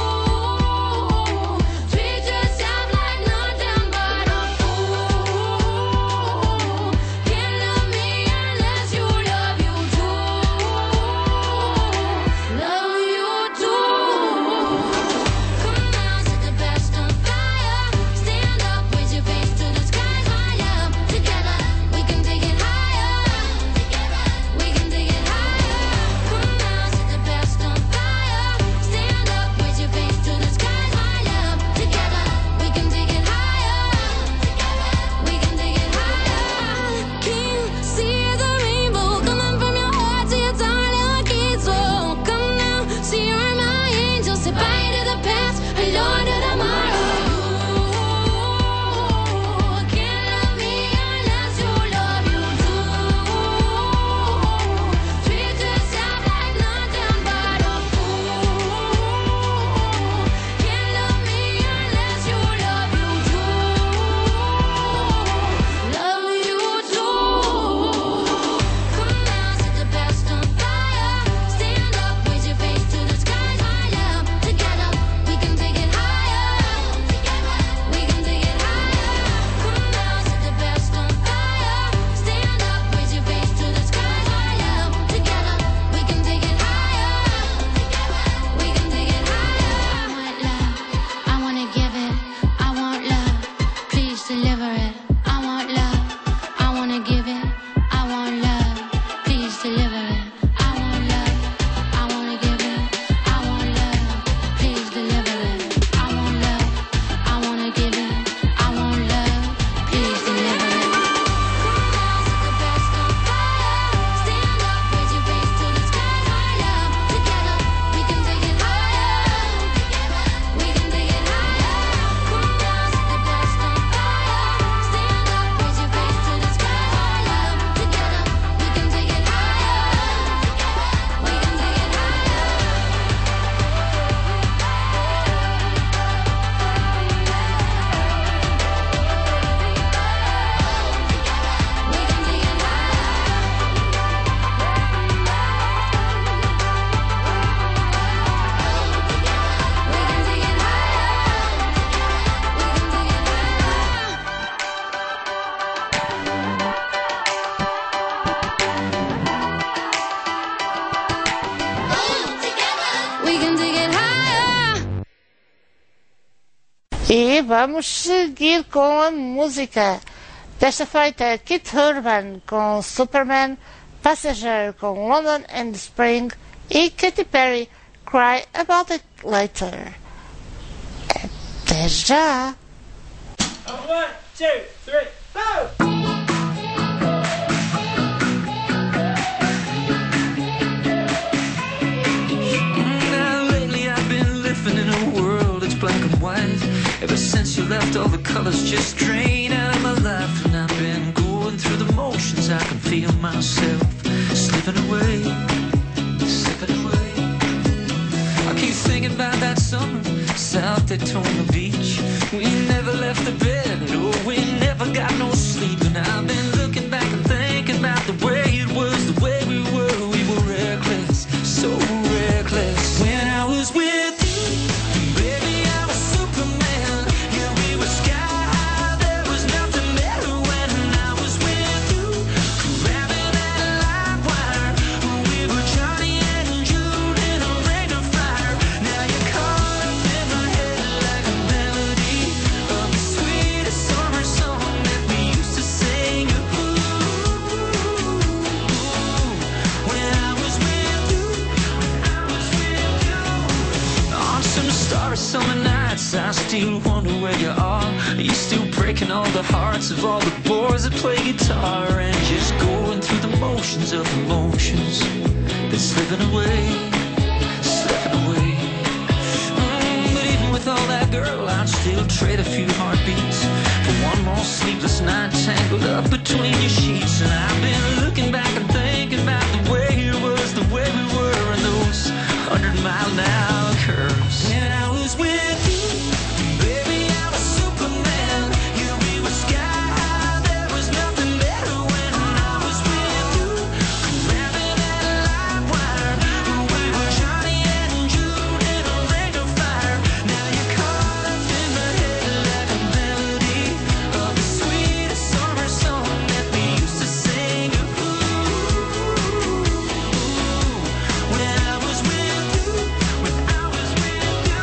Speaker 12: Treat yourself like nothing but a fool. Can't love me unless you love you too. Love you too. Come on, set the best on fire. Stand up, raise your face to the skies higher. Together, we can take it higher. Together, we can take it higher. Come on, set the best on fire. Stand up, raise your face to the skies higher. Together, we can take it higher. Together, we can take it higher. Can't see the rainbow coming from your heart to your darling soul. Come now, see you're my angel. Say bye to the past, hello to tomorrow. Can't love me unless you love you too. Treat yourself like nothing but a fool. Can't love me unless you love you too. Love you too. Come now, set the best on fire. Stand up, raise your face to the skies higher. Together, we can take it higher. Together, we can take it higher. Come now, set the best on fire. Stand up, raise your face to the skies higher. Together, we can take it higher. Together, we can take it higher. I want love, I wanna give it. I want love, please deliver it. I want love, I wanna give it. I want love, please deliver it. I want love, I wanna give it. I want love, please deliver it.
Speaker 5: E vamos seguir com a música. Desta feita, Keith Urban com Superman, Passenger com London and the Spring e Katy Perry, Cry About It Later. Até já!
Speaker 10: 1, 2, 3, go!
Speaker 6: Black and white. Ever since you left, all the colors just drain out of my life. And I've been going through the motions. I can feel myself slipping away, slipping away. I keep thinking about that summer, South Daytona Beach. We never left the bed, no, we never got no sleep. And I've been looking back and thinking about the way it was, the way we were reckless, so reckless. When I was with summer nights, I still wonder where you are. You're still breaking all the hearts of all the boys that play guitar, and just going through the motions of emotions, then slipping away, slipping away. But even with all that, girl, I'd still trade a few heartbeats for one more sleepless night tangled up between your sheets. And I've been looking back and thinking about the way it was, the way we were in those 100-mile-an-hour curves. When I was with you, baby, I was Superman. Yeah, we were sky high, there was nothing better. When I was with you, grabbing that live wire, we were Johnny and Jude in a ring of fire. Now you're caught up in my head like a melody of the sweetest summer song that we used to sing. When I was with you, when I was with you.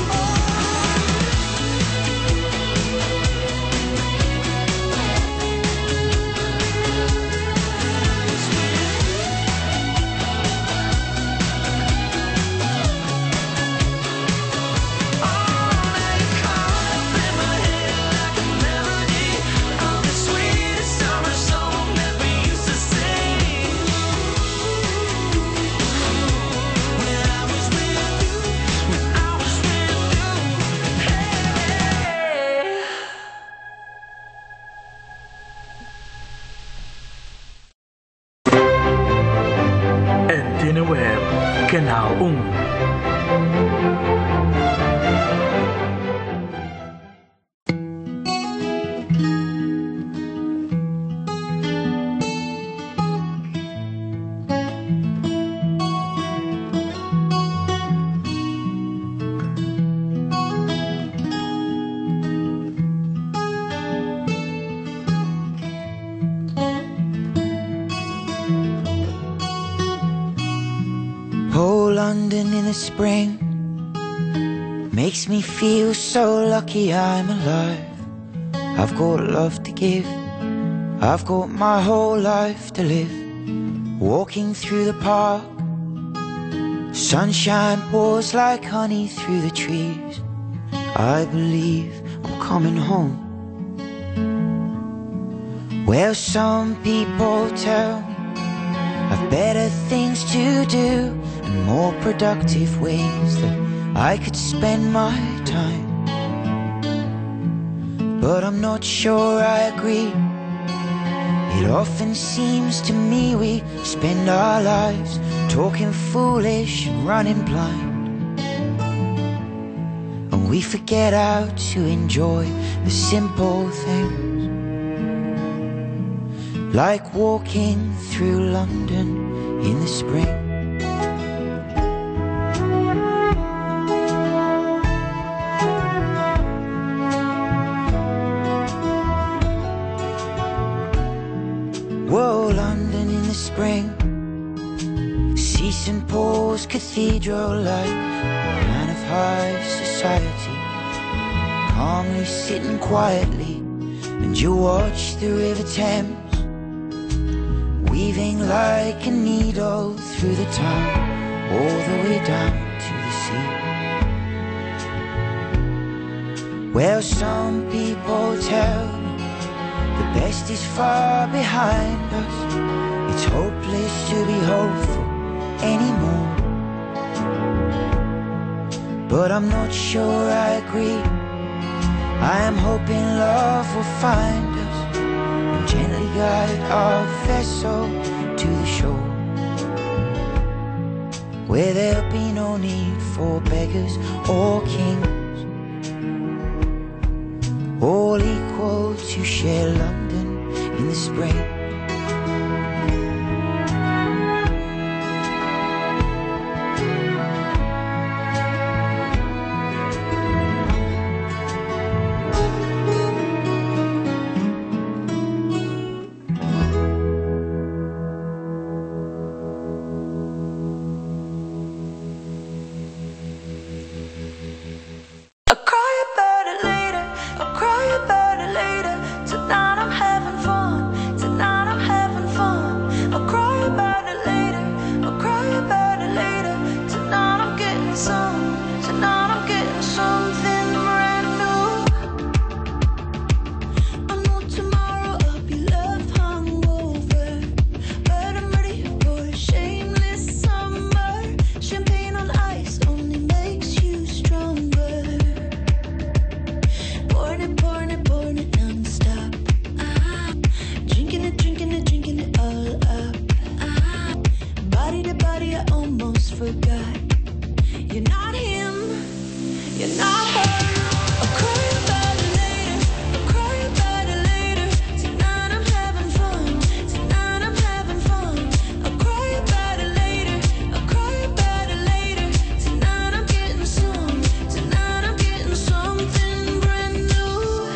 Speaker 8: Antena Web, Canal 1.
Speaker 16: Oh, London in the spring makes me feel so lucky I'm alive. I've got love to give, I've got my whole life to live. Walking through the park, sunshine pours like honey through the trees. I believe I'm coming home. Well, some people tell me I've better things to do and more productive ways that I could spend my time. But I'm not sure I agree. It often seems to me we spend our lives talking foolish and running blind, and we forget how to enjoy the simple things, like walking through London in the spring. Whoa, London in the spring, see St. Paul's Cathedral like a man of high society, calmly sitting quietly, and you watch the river Thames weaving like a needle through the town, all the way down to the sea. Well, some people tell me the best is far behind us. It's hopeless to be hopeful anymore, but I'm not sure I agree. I am hoping love will find us and gently guide our vessel to the shore, where there'll be no need for beggars or kings, all equal to share London in the spring.
Speaker 9: I'll cry about it later, I'll cry about it later. Tonight I'm having fun, tonight I'm having fun. I'll cry about it later, I'll cry about it later. Tonight I'm getting some, tonight I'm getting something brand new. I know tomorrow I'll be left hungover, but I'm ready for a shameless summer. Champagne on ice only makes you stronger. Pouring it non-stop. Drinking it, drinking it, drinking it all up. Body to body, I almost forgot. You're not him, you're not her. I'll cry about it later, I'll cry about it later. Tonight I'm having fun, tonight I'm having fun. I'll cry about it later, I'll cry about it later. Tonight I'm getting some, tonight I'm getting something brand new.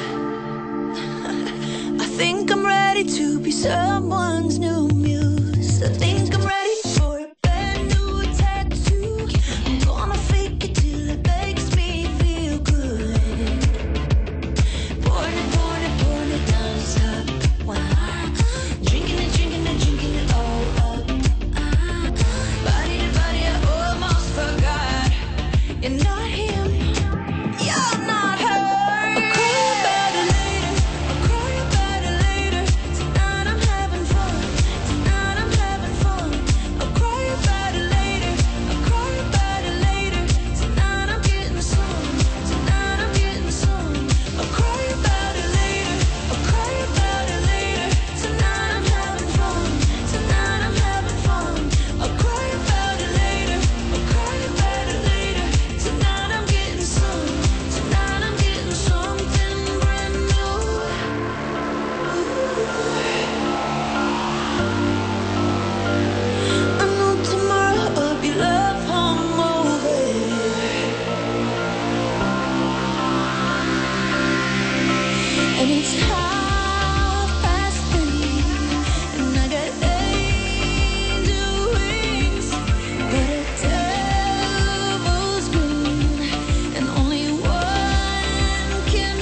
Speaker 9: I think I'm ready to be someone's new muse. I think I'm ready for a brand new tattoo. I'm gonna fake it till it makes me feel good. Pouring it non-stop. Drinking it, drinking it, drinking it all up. Body to body, I almost forgot. You're not him, you're not her. I'll cry about it later, I'll cry about it later. Tonight I'm having fun, tonight I'm having fun. I'll cry about it later, I'll cry about it later. Tonight I'm getting some, tonight I'm getting some. I'll cry about it later, I'll cry about it later. Tonight I'm having fun, tonight I'm having fun. I'll cry about it later, I'll cry about it later. Tonight I'm getting some, tonight I'm getting something brand new. I know tomorrow I'll be left hungover, and it's 3:30, and I got angel wings, but a devil's grin, and only one can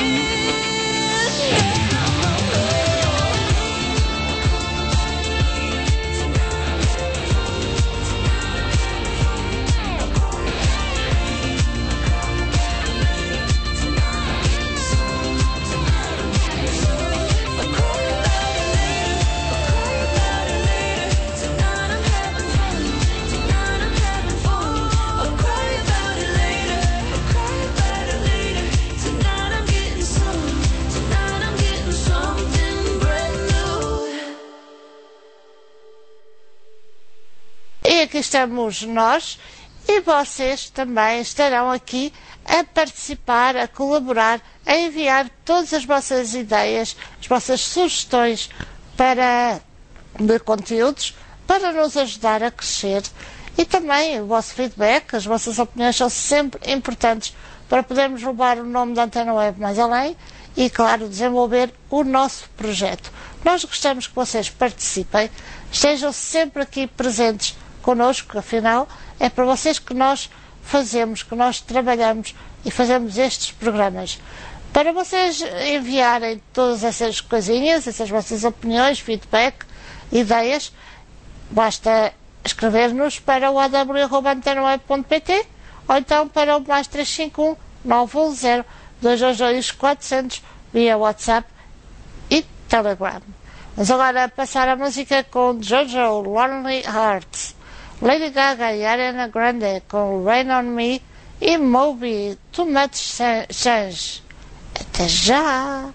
Speaker 5: E aqui estamos nós, e vocês também estarão aqui a participar, a colaborar, a enviar todas as vossas ideias, as vossas sugestões de conteúdos, para nos ajudar a crescer. E também o vosso feedback, as vossas opiniões são sempre importantes para podermos levar o nome da Antena Web mais além e, claro, desenvolver o nosso projeto. Nós gostamos que vocês participem, estejam sempre aqui presentes connosco, afinal, é para vocês que nós fazemos, que nós trabalhamos e fazemos estes programas. Para vocês enviarem todas essas coisinhas, essas vossas opiniões, feedback, ideias, basta escrever-nos para o aw@antena1.pt ou então para o mais 351 910 222 400 via WhatsApp e Telegram. Vamos agora passar a música com Jojo, Lonely Hearts, Lady Gaga e Ariana Grande com Rain on Me e Moby, Too Much Change. Até já!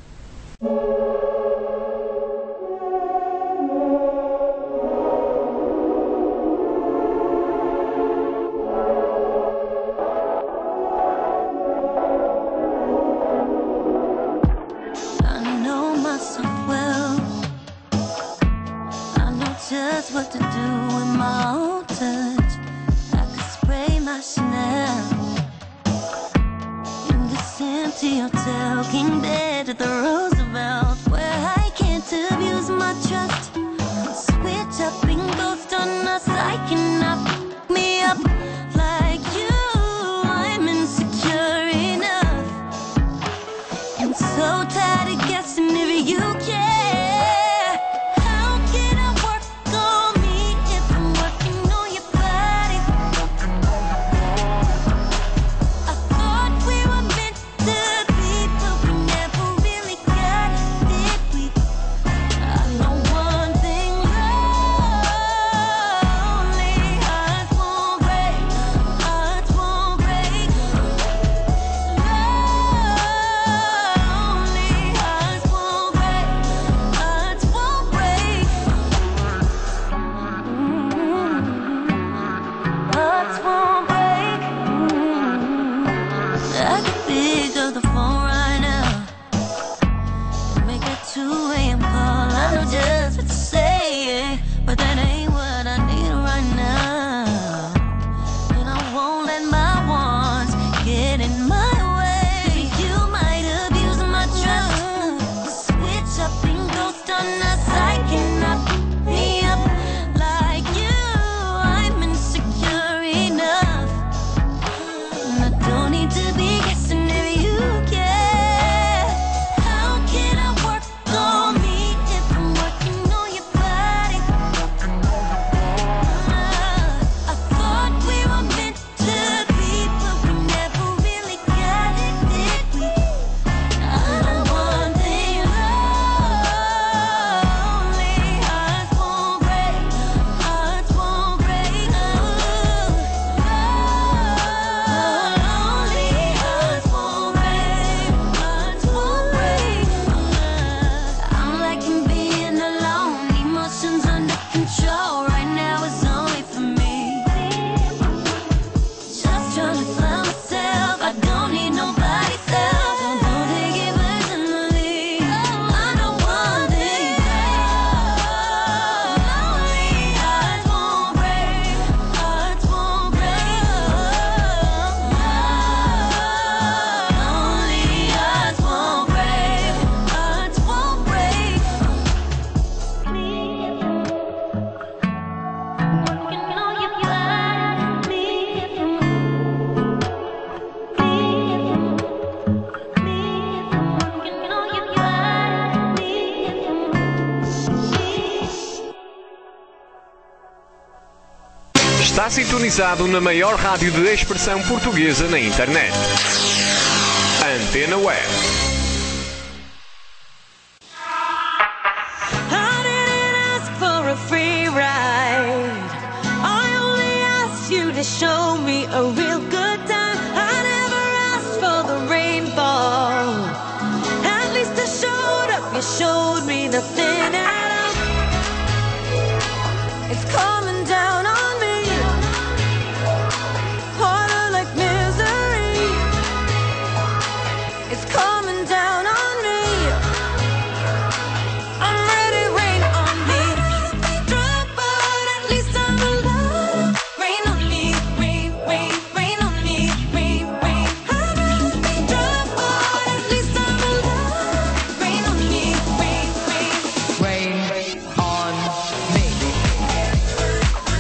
Speaker 11: Just what to do with my own touch. I could spray my Chanel in this empty hotel, King bed at the Roosevelt, where I can't abuse my trust. Switch up and ghost on us. I cannot pick me up like you. I'm insecure enough and so tired of guessing if you care.
Speaker 17: Está sintonizado na maior rádio de expressão portuguesa na internet. Antena Web.
Speaker 9: I didn't ask for a free ride. I only asked you to show me a real good time. I never asked for the rainfall. At least I showed up. You showed me nothing at all. It's coming down on me. Harder like misery. It's coming down on me. I'm ready, rain on me. Drop, but at least I'm alive. Rain on me, rain, rain, rain on me, rain, rain. I'm ready, drop, but at least I'm alive. Rain on me, rain, rain.
Speaker 18: Rain on me.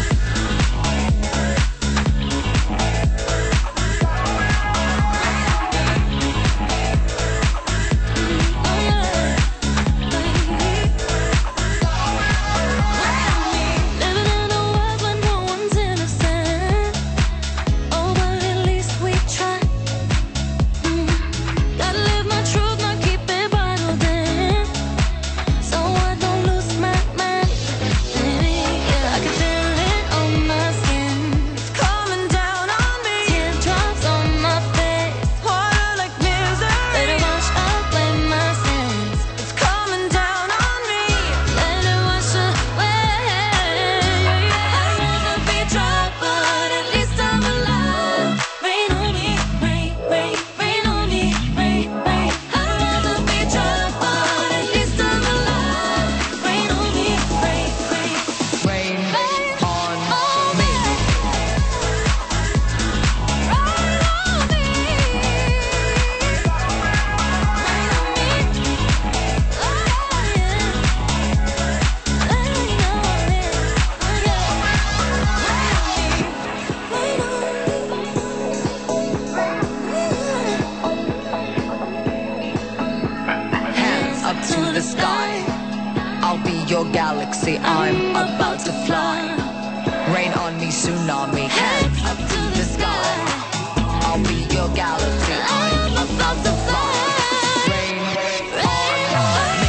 Speaker 18: I'll be your galaxy, I'm about to fly. Rain on me, tsunami, hands up to the sky. I'll be your galaxy, I'm about to fly. Rain on me.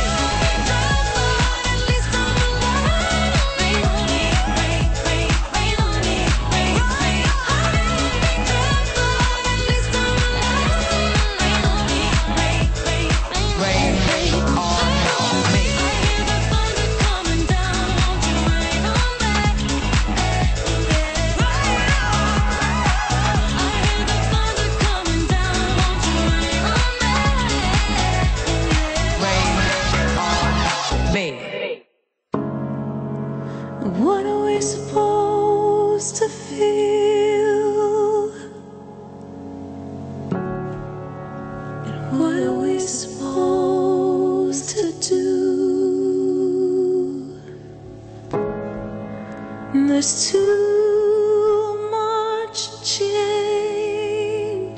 Speaker 9: What are we supposed to feel? And what are we supposed to do? And there's too much change.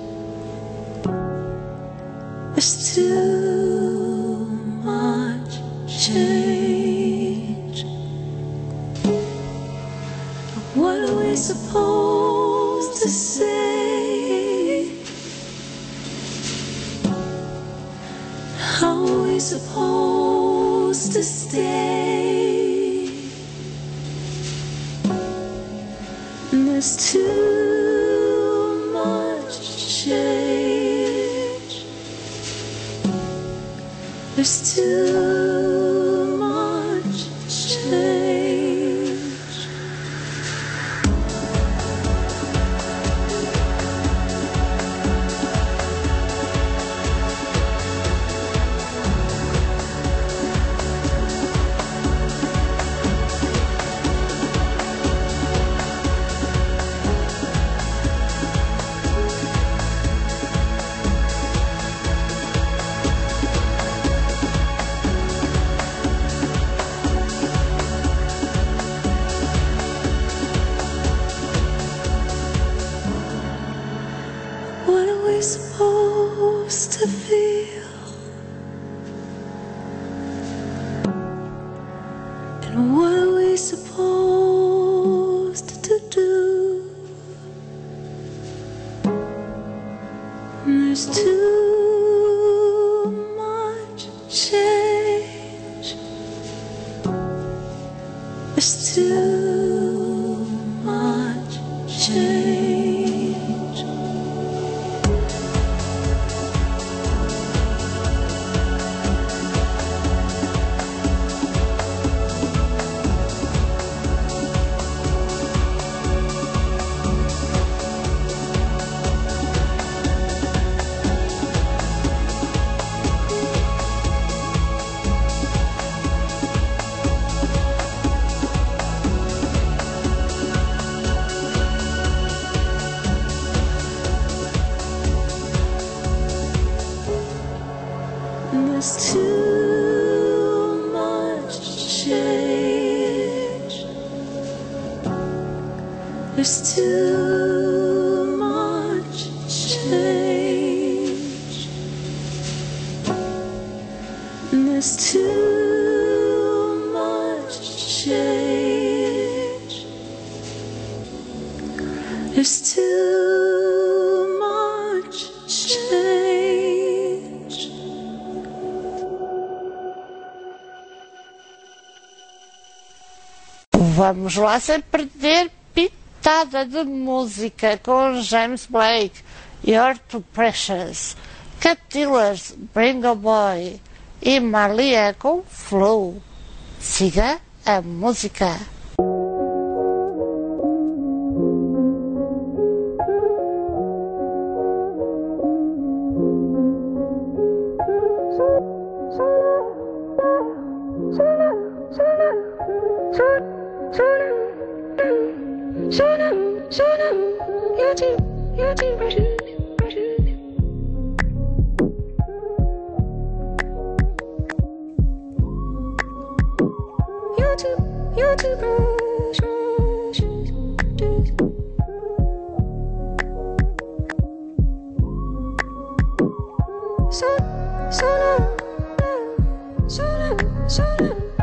Speaker 9: There's too much change. What are we supposed to say? How are we supposed to stay? And there's too much change. There's too much change. What are we supposed to feel? And what are we supposed to do? And there's too much change. There's too much change. And there's too much change. There's too much change. And there's too much change. There's too much change.
Speaker 5: Vamos lá sem perder pitada de música com James Blake, You're Too Precious, Cat Dealers, Bring a Boy e Malia com Flow. Siga a música.
Speaker 9: So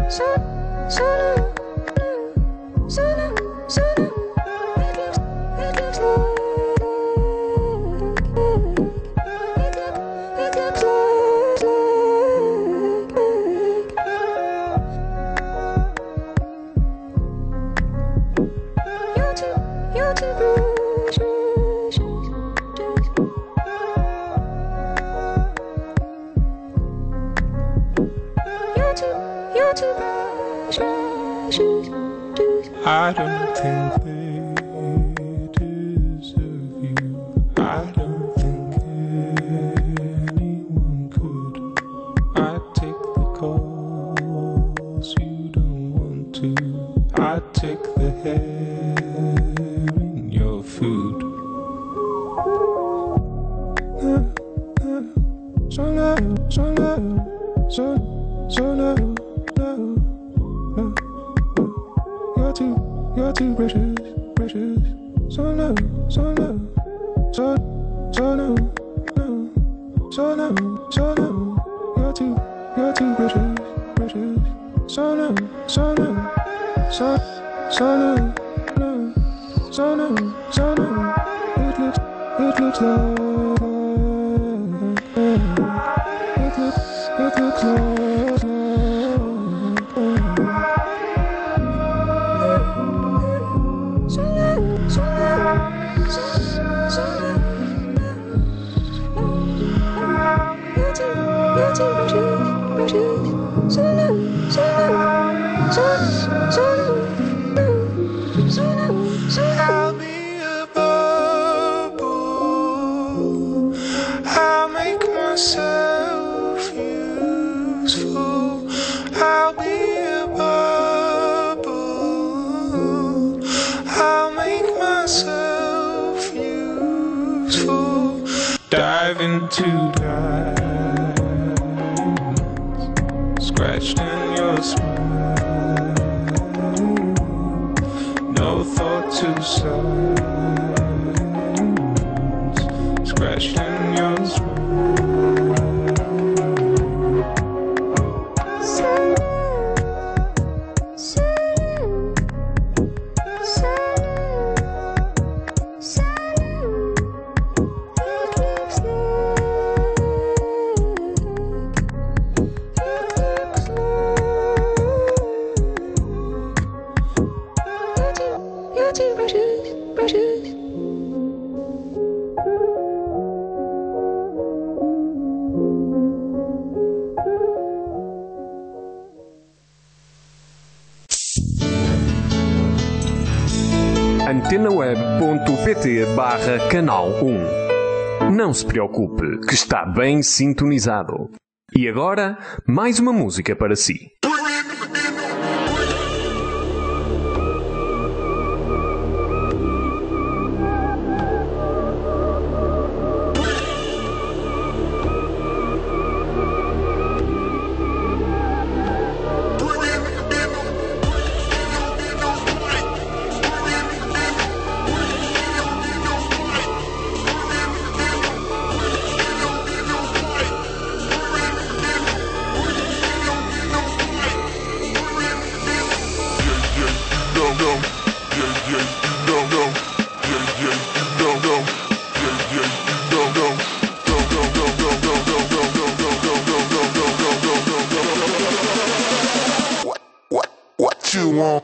Speaker 10: I don't think they deserve you. I don't think anyone could. I take the calls you don't want to. I take the hair in your food. So low, so low, so low, low. You're too precious, precious. So low, so low, so low, low, so low, so low. You're too precious, precious. So low, so low, so low, low, so low, so low. It looks like it looks like. I'll be a bubble. I'll make myself useful. I'll be a bubble. I'll make myself useful. Dive into diamonds, scratched in your spine. No thought to silence, scratched in your spine.
Speaker 17: antenaweb.pt/canal 1. Não se preocupe, que está bem sintonizado. E agora, mais uma música para si.
Speaker 10: What you want?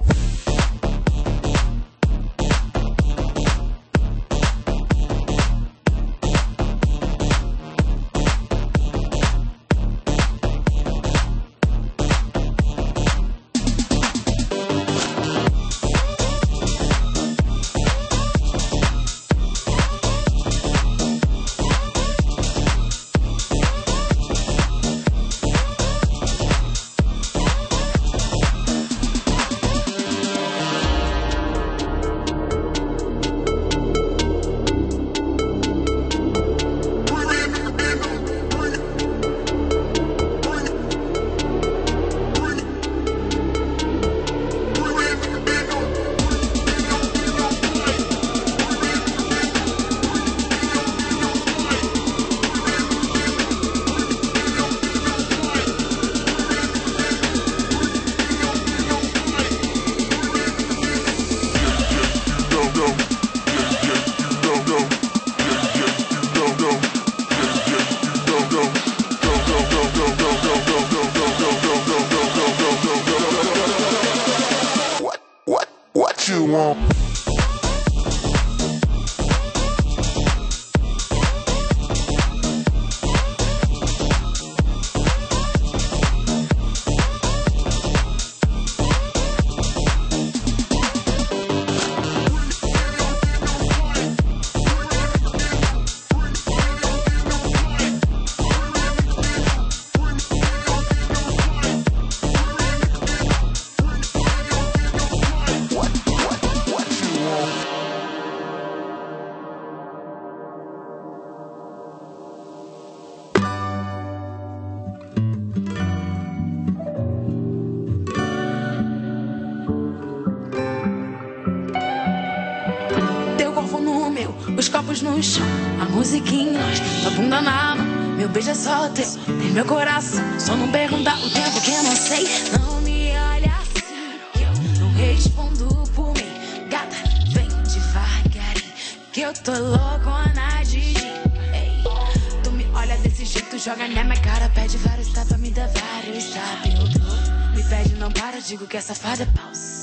Speaker 4: Teu corpo no meu, os copos no chão, a música em nós, tua bunda na mão, meu beijo é só teu, tem meu coração, só não perguntar o tempo que eu não sei. Não me olha assim, que eu não respondo por mim. Gata, vem devagarinho, que eu tô loucona de gin. Ei, tu me olha desse jeito, joga na minha cara, pede vários tapas, me dá vários tapas. Me pede, não para, digo que essa safada é pausa.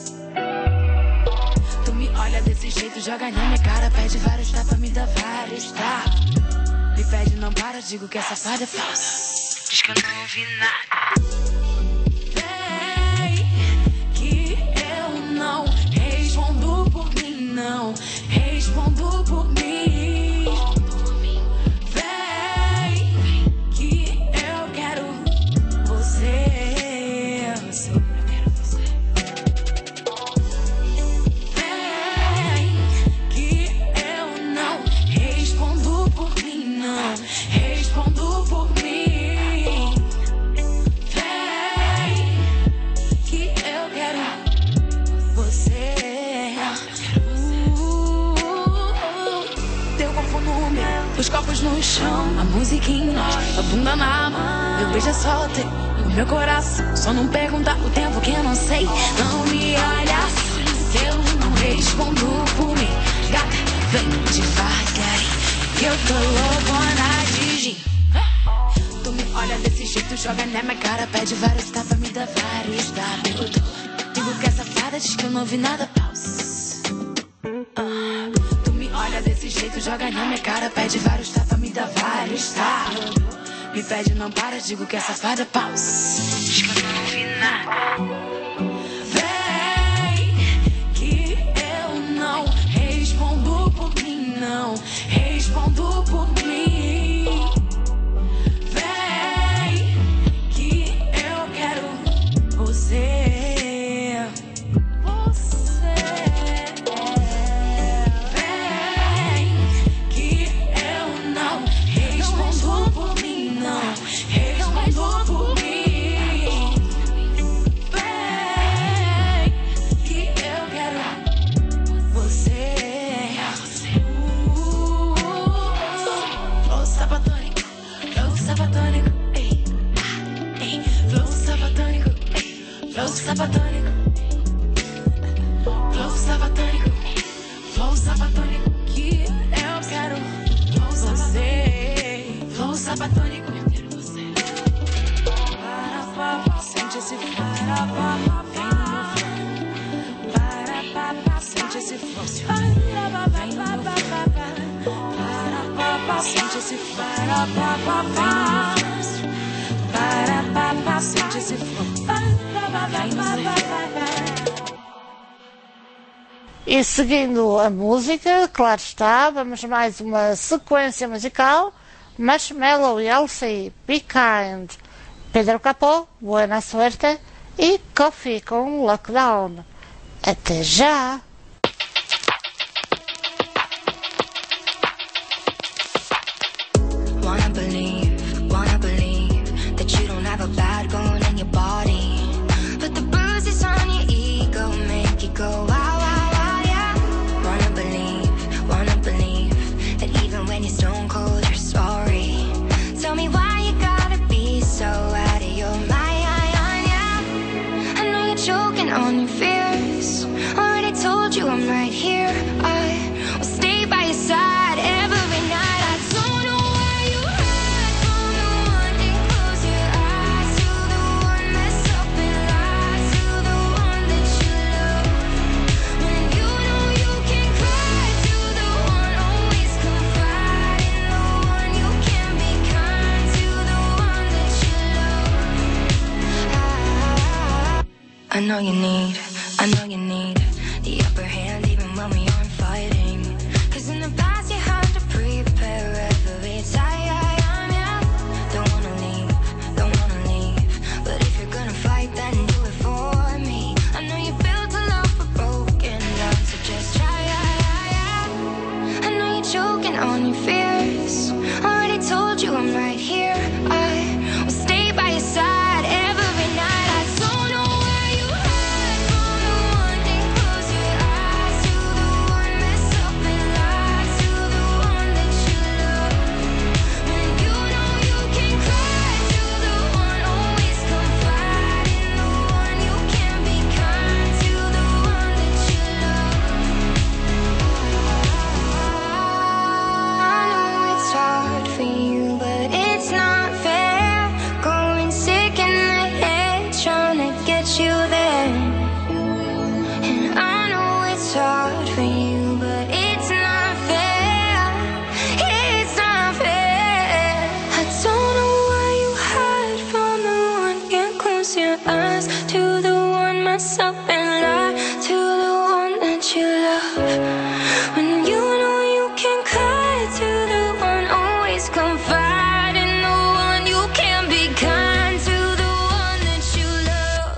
Speaker 4: Tu me olha desse jeito, joga na minha cara, pede vários tapas, me dá vários tapas. Me pede, não para, digo que essa safada é falsa. Diz que eu não ouvi nada. Vem, que eu não respondo por mim, não respondo por mim. Vem, que eu quero você. Respondo por mim. Vem, que eu quero você. Teu corpo no meu, os copos no chão, a música em nós, a bunda na mão, meu beijo é só teu, o meu coração, só não pergunta o tempo que eu não sei. Não me olha assim, que eu não respondo por mim. Gata, vem devagarinho, que eu tô loucona de gin. Tu me olha desse jeito, joga na minha cara, pede vários tapas, me dá vários tapas. Digo que essa fada diz que eu não ouvi nada, pausa. Tu me olha desse jeito, joga na minha cara, pede vários tapas, me dá vários tapas. Me pede, não para, digo que essa fada é pausa. Diz que eu não ouvi nada. Vem, que eu não respondo por mim, não respondo por mim. Vem, que eu quero você. Vem, que eu não respondo por mim, não respondo por mim. Vem, que eu quero você. Flow sapatônico, ei, ei, flow sapatônico, ei, flow sapatônico, flow sapatônico, que eu quero você. Flow sapatônico, eu quero você. Sente esse flow, vem no meu flow. Sente esse flow, vem no meu flow. Sente esse flow, vem no meu flow. Sente esse flow, vem no meu flow.
Speaker 5: E seguindo a música, claro está, vamos mais uma sequência musical. Marshmello e Halsey, Be Kind, Pedro Capó, Buena Suerte e Coffee com Lockdown. Até já!
Speaker 11: Wanna believe that you don't have a bad going in your body, but the bruises on your ego make it go wow, wow, wow, yeah. Wanna believe that even when you're stone cold, you're sorry. Tell me why you gotta be so out of your mind, yeah. I know you're choking on your fears. Already told you I'm right here. I will stay by your side every night. I don't know why you hide from the one that close your eyes to the one that's up and lies to the one that you love. When know you need the upper hand even when we aren't fighting. Cause in the past you had to prepare every time, yeah. Don't wanna leave. But if you're gonna fight, then do it for me. I know you built a love for broken love, so just try, I know you're choking on your fears. Already told you I'm right here. I will stay by your side every night. I don't know where you hide from the one that close your eyes to the one mess up and lie to the one that you love. When you know you can cry to the one always confide in the one you can be kind to the one that you love. I know it's hard for you, but it's not fair. Going sick in the head, trying to get you there. And I know it's hard for you, but it's not fair. It's not fair. I don't know why you hide from the one. Can't close your eyes to the one mess up and lie to the one that you love. When you know you can cry to the one, always confide in the one you can be kind to the one that you love.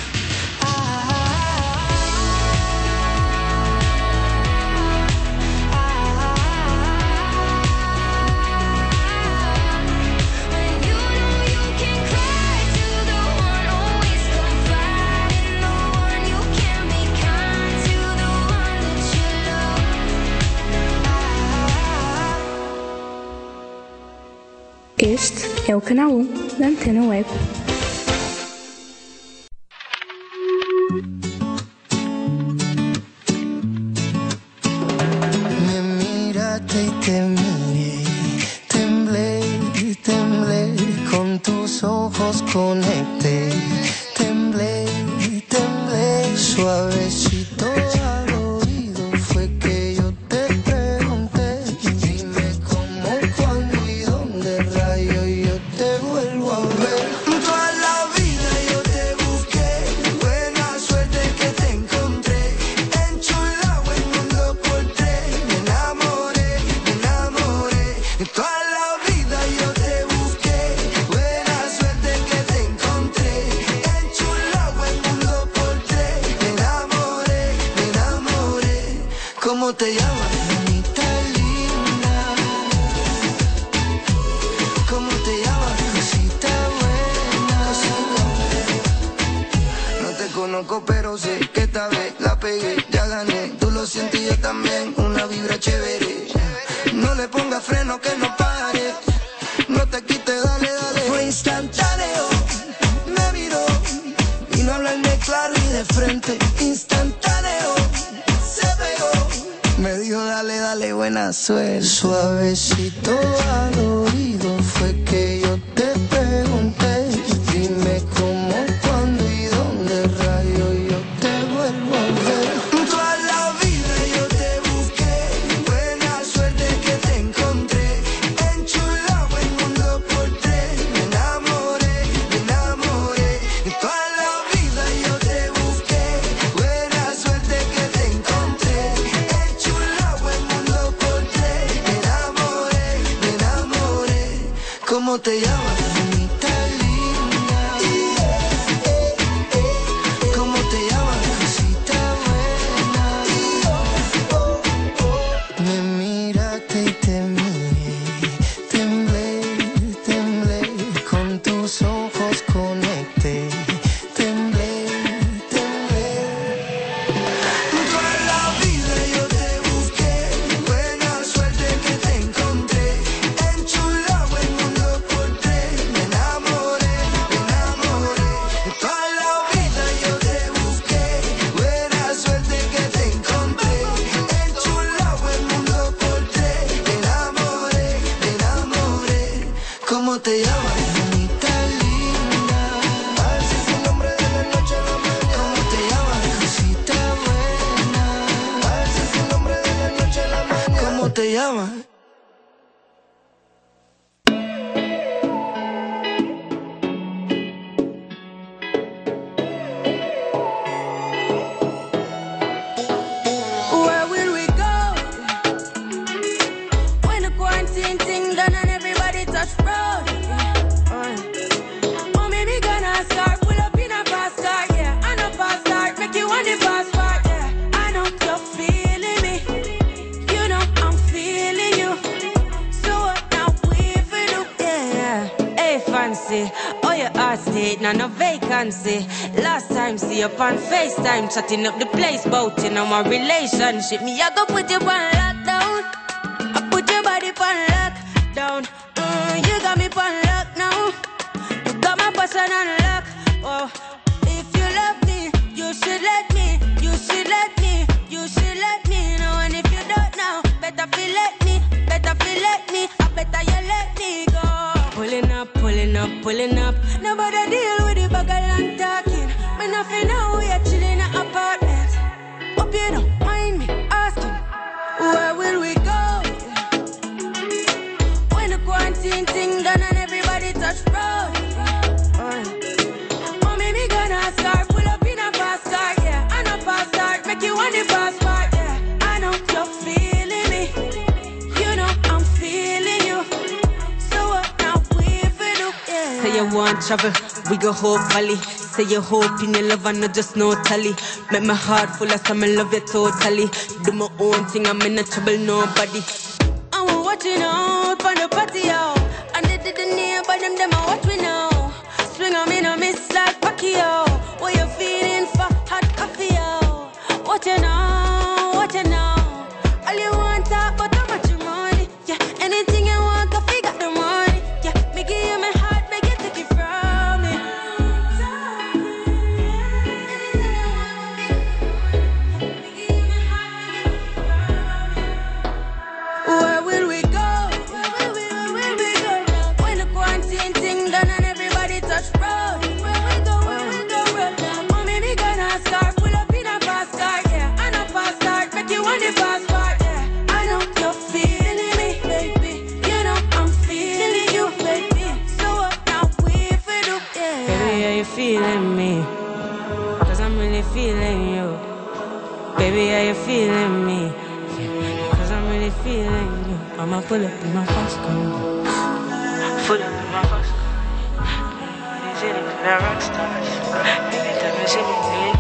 Speaker 11: When you know you can cry to the one, always confide in the one you can be kind to the one that you love.
Speaker 19: Este é o canal 1 da Antena Web.
Speaker 15: Me miraste y te miré, temblé, con tus ojos conecté, temblé, suavecito al oído fue que yo te pregunté, dime cómo, cuándo y dónde rayo yo te vuelvo a ver. Toda la vida yo te busqué, buena suerte que te encontré, enchulado el mundo por tres, me enamoré. Toda la vida yo te busqué, buena suerte que te encontré, enchulado el mundo por tres, me enamoré. ¿Cómo te llamas, mamita linda? ¿Cómo te llamas, cosita buena? No te conozco pero sé que esta vez la pegué, ya gané, tú lo sientes y yo también, una vibra chévere. No le pongas freno que no pare, no te quites, dale. Fue instantáneo, me miró y no hablarme claro y de frente. Instantáneo, se pegó, me dijo dale, buena suerte. Suavecito al oído fue que yo te pregunté, dime cómo, cuándo y dónde rayo yo te vuelvo a ver. Toda la vida yo te busqué, buena suerte que te encontré, enchulado el mundo por tres, me enamoré. Toda la vida yo te busqué, buena suerte que te encontré, enchulado el mundo por tres, me enamoré. ¿Cómo te llamas, mamita linda? ¿Cómo te llamas, cosita buena? Me miraste y te miré, temblé, con tus ojos conecté, temblé. Toda la vida yo te busqué, buena suerte que te encontré, enchulado el mundo por tres, me enamoré. Toda la vida yo te busqué, buena suerte que te encontré, enchulado el mundo por tres, me enamoré. ¿Cómo te llamas, mamita linda? Así es el nombre de la noche a la mañana. ¿Cómo te llamas, cosita buena? Así es el nombre de la noche a la mañana. ¿Cómo te llamas?
Speaker 20: say last time see up on FaceTime, chatting up the place bout you know my relationship. Me I go put you on lockdown. I put your body on lockdown. You got me on lock now. You got my person on lock. Oh, if you love me, you should let me. You should let me. You should let me know. And if you don't know, better feel let me. Better feel let me. I better you let me go. Pulling up, pulling up, pulling up. Nobody deal with the bagel and talking. Me nothing know we are chilling in an apartment. Hope you don't mind me asking, where will we go? When the quarantine thing done and everybody touch road. Mommy, me gonna start, pull up in a fast car, yeah. And a fast start, make you want the fast part, yeah. I know you're feeling me. You know I'm feeling you. So what now we for do, yeah. Say you want travel, we go Hope Valley. Say you hope in your love and not just no tally. Make my heart full of some, I love you totally. Do my own thing, I'm in no trouble, nobody. I'm watching out on the patio. And they didn't hear by them I watch me now. Swing on me, no miss like Pacquiao. What you feeling for hot coffee, yo? What you know, what you know. All you want talk about how much you money. Yeah, anything you want, coffee got the money. Yeah, me give you my heart, make it take it from me. Where will we go? Where will we go? When the quarantine thing done and everybody touch road. Where we go, road now. Mommy, me gonna start, pull up in a fast car, yeah. And a fast start, make you want the fast part, yeah. I know you're feeling me, baby. You know I'm feeling you, baby. So what now we for do, yeah. Baby, are you feeling me? Cause I'm really feeling you. Baby, are you feeling me? Cause I'm really feeling you. I'ma pull up in my fast car. Pull up in my fast car. These cities, they're rock stars. Anytime you see me,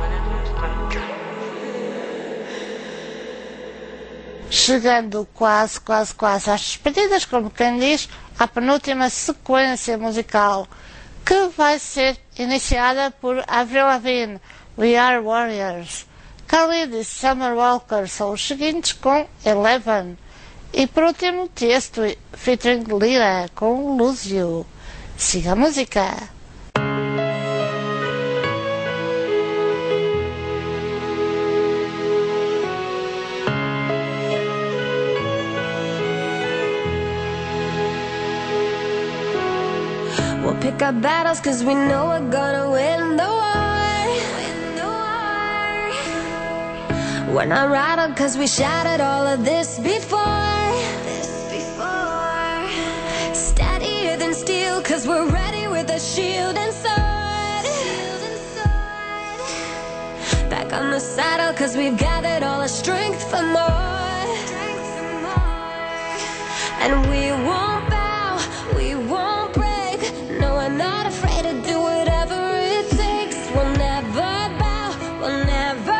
Speaker 5: Chegando quase às despedidas, como quem diz, à penúltima sequência musical, que vai ser iniciada por Avril Lavigne, We Are Warriors. Khalid e Summer Walker são os seguintes com Eleven. E por último, Tiesto featuring Lira com Lose You. Siga a música.
Speaker 21: We'll pick our battles cause we know we're gonna win the war. We're not rattled cause we shattered all of this before. Steadier than steel cause we're ready with a shield and sword. Back on the saddle cause we've gathered all our strength for more. And we won't bow, we won't break. No, we're not afraid to do whatever it takes. We'll never bow, we'll never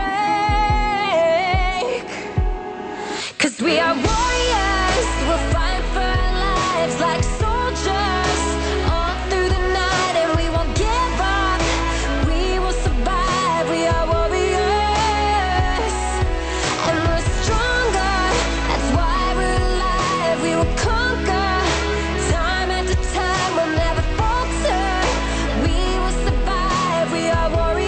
Speaker 21: break. Cause we are warriors, we'll fight for our lives like soldiers all through the night, and we won't give up, we will survive. We are warriors, and we're stronger, that's why we're alive. We will conquer, time after time, we'll never falter. We will survive, we are warriors.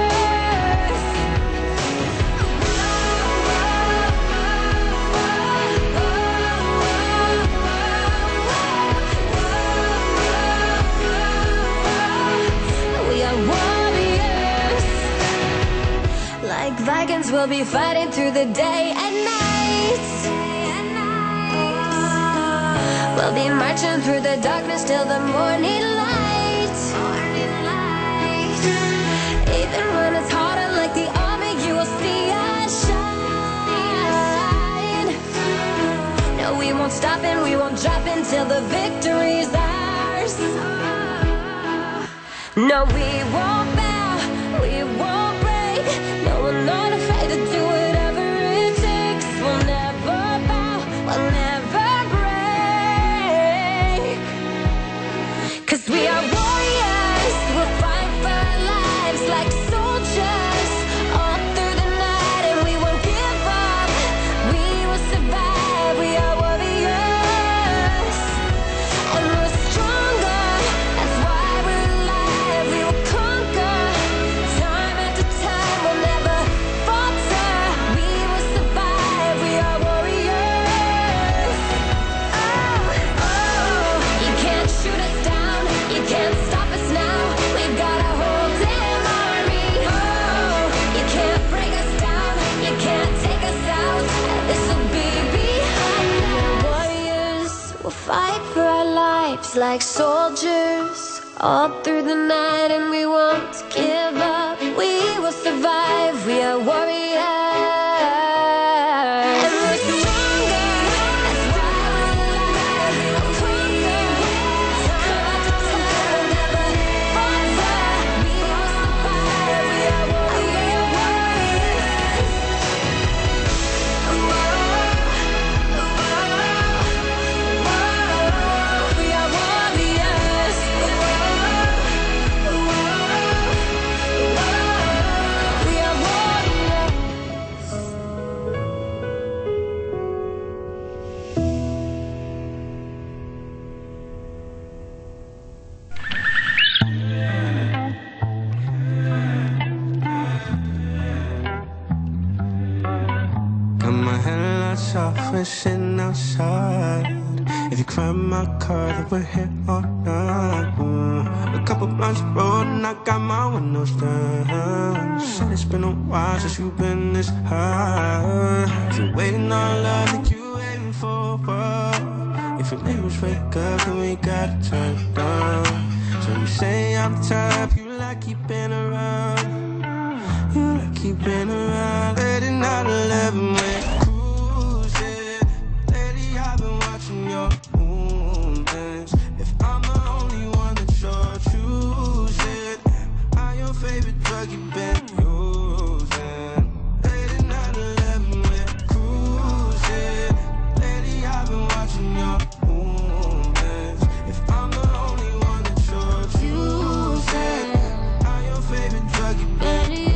Speaker 21: We are warriors. Like Vikings, we'll be fighting through the day and night. We'll be marching through the darkness till the morning light. Even when it's harder, like the army, you will see us shine. No, we won't stop and we won't drop until the victory's ours. No, we won't bow, we won't break. No, we're not afraid to do whatever it takes. We'll never bow, we'll never break. Cause we are warriors, we'll fight us like soldiers all through the night, and we won't give up. We will survive. We are warriors. And we're stronger. That's why we'll conquer. Time after time, never falter. We will survive. We are warriors. We are warriors. We are
Speaker 15: Got my headlights off, we're sitting outside. If you climb my car, then we're here all night. A couple blunts rolled and I got my windows down. Said it's been a while since you've been this high. If you're waiting on love, then you waiting for what? If your neighbors wake up, then we gotta turn it down. So you say I'm the type you like keeping around. You like keeping around. Late at night, 11, we're cruising. Lately, I've been watching your movements. If I'm the only one that you're choosing, I'm your favorite drug you've been using. Late at night, 11, we're cruising. Lately, I've been watching your movements. If I'm the only one that you're choosing, I'm your favorite drug you've been using.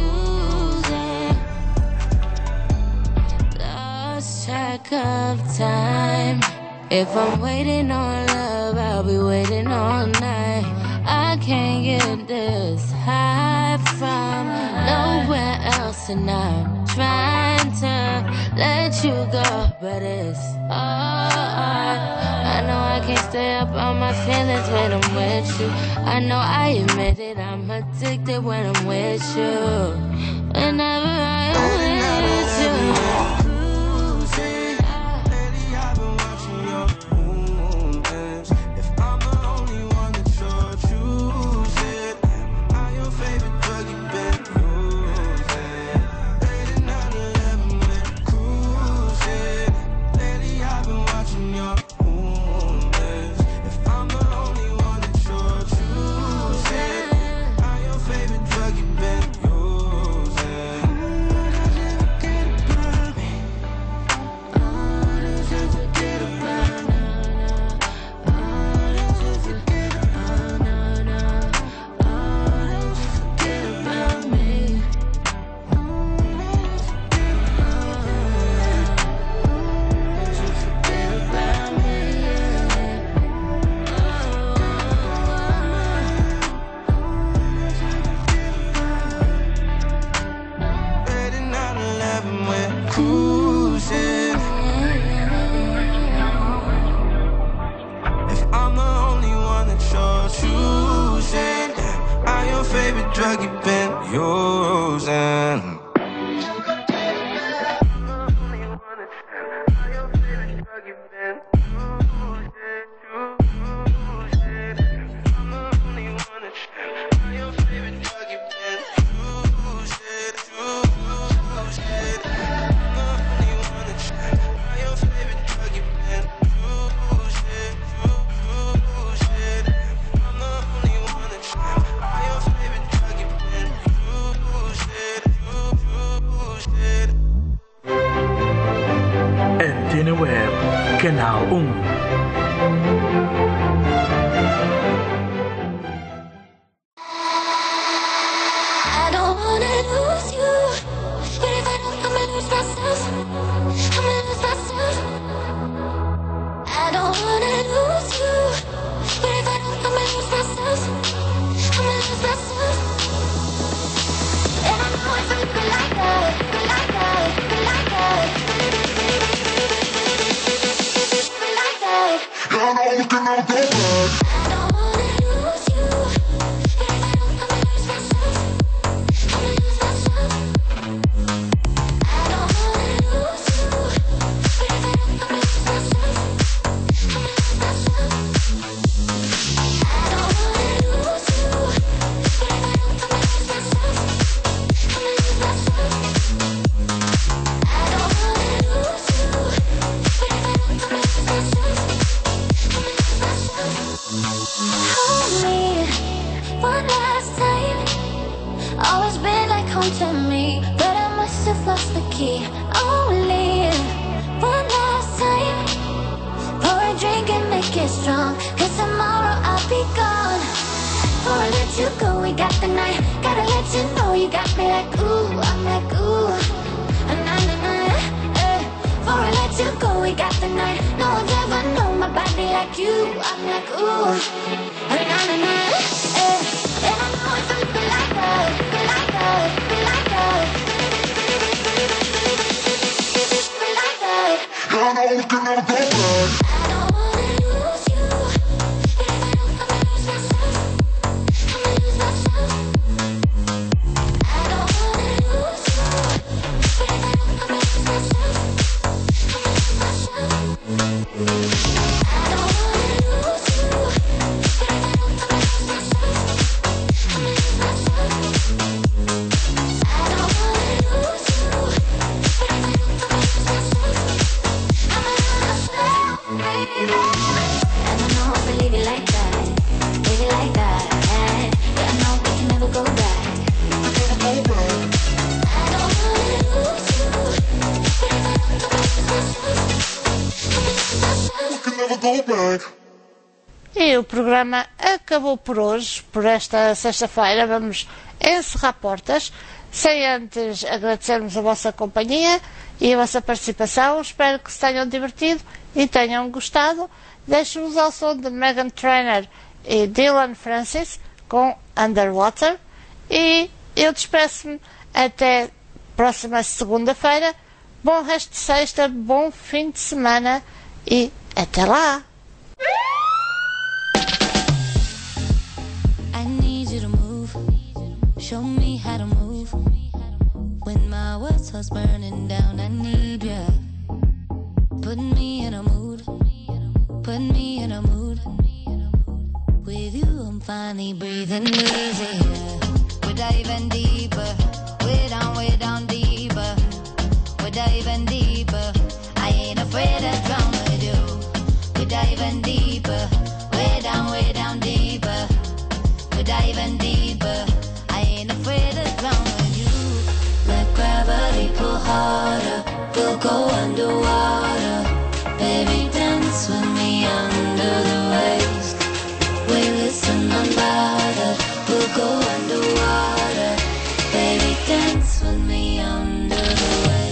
Speaker 21: lost track of time. If I'm waiting on love, I'll be waiting all night. I can't get this high from nowhere else, and I'm trying to let you go, but it's hard. I know I can't stay up on my feelings when I'm with you. I know I admit it, I'm addicted when I'm with you. Whenever I'm with you.
Speaker 15: Drug you've been using.
Speaker 8: Antena Web, Canal 1.
Speaker 21: I don't wanna lose you, but if I don't, I'ma lose myself. I'ma lose myself. I don't wanna lose you, but if I don't, I'ma lose myself. I'ma lose myself. And I know it's a little like that, like that, like that.
Speaker 2: I know we cannot go back.
Speaker 21: I don't wanna lose you, but if I don't, I'ma lose myself. I'ma lose myself. I don't wanna lose
Speaker 11: Always been like home to me, but I must have lost the key. Only one last time, pour a drink and make it strong, 'cause tomorrow I'll be gone. Before I let you go, we got the night. Gotta let you know you got me like ooh, I'm like ooh, na na na. Before I let you go, we got the night. No one's ever known my body like you. I'm like ooh, na na na. And I know it's a bit like us, bit like us, bit like us, bit like us.
Speaker 2: I know we can never go back.
Speaker 11: I don't wanna lose you, but if I don't, I'ma lose myself. I'ma lose myself. I don't wanna lose you, but if I don't, I'ma lose myself. I'ma lose myself. I don't wanna lose you, but if I don't, I'ma lose myself. I'ma lose myself. I don't wanna lose you, but if I don't, I'ma lose myself. I'ma lose myself, baby. And I know I believe you like that, baby, like that. Yeah, I know we can never go back. Never go back. I don't wanna lose you, but if I don't, I'ma lose myself. I'ma lose myself.
Speaker 2: We can never go back.
Speaker 5: E o programa acabou por hoje, por esta sexta-feira. Vamos encerrar portas, sem antes agradecermos a vossa companhia e a vossa participação. Espero que se tenham divertido e tenham gostado. Deixo-vos ao som de Meghan Trainor e Dylan Francis com Underwater. E eu despeço-me até próxima segunda-feira. Bom resto de sexta, bom fim de semana e até lá!
Speaker 21: I need you to move. Show me how to move. When my world starts burning down, I need you. Put me in a mood. Put me in a mood. With you, I'm finally breathing easier. We're diving deeper. Way down deeper. We're diving deeper. I ain't afraid to drown with you. We're diving deeper. Way down deeper. We're diving deeper. I ain't afraid to drown with you. Let gravity pull harder. We'll go underwater. Baby, dance with me under the waves. We listen unbothered. We'll go underwater. Baby, dance with me under the waves.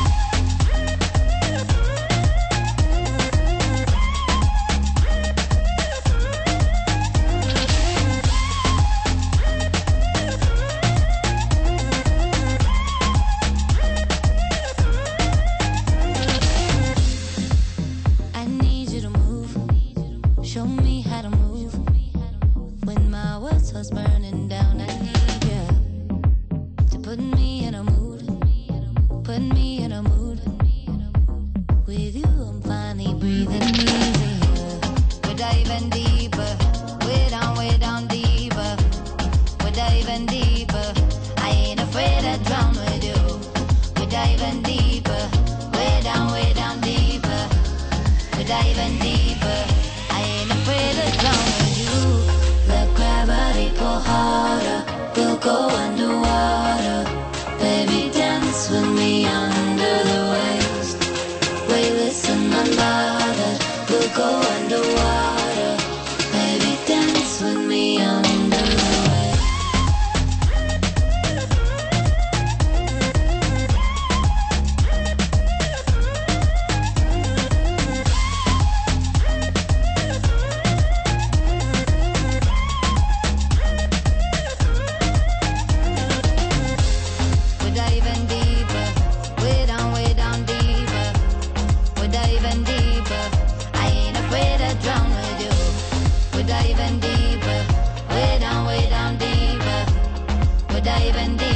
Speaker 21: I need you to move. Show me how to move. When my world starts burning down, I need you to put me in a mood. Put me in a mood. With you, I'm finally breathing easier. We're diving deeper. Way down deeper. We're diving deeper. I ain't afraid to drown with you. We're diving deeper. Way down deeper. We're diving deeper. I ain't afraid to drown with you. Let gravity pull harder. We'll go underwater. Baby, dance with me under the waves. We listen unbothered. We'll go underwater. Baby, dance with me under the waves. We're diving deeper. Way down deeper. We're diving deeper. I ain't afraid to drown with you. We're diving deeper. Way down deeper. We're diving deeper.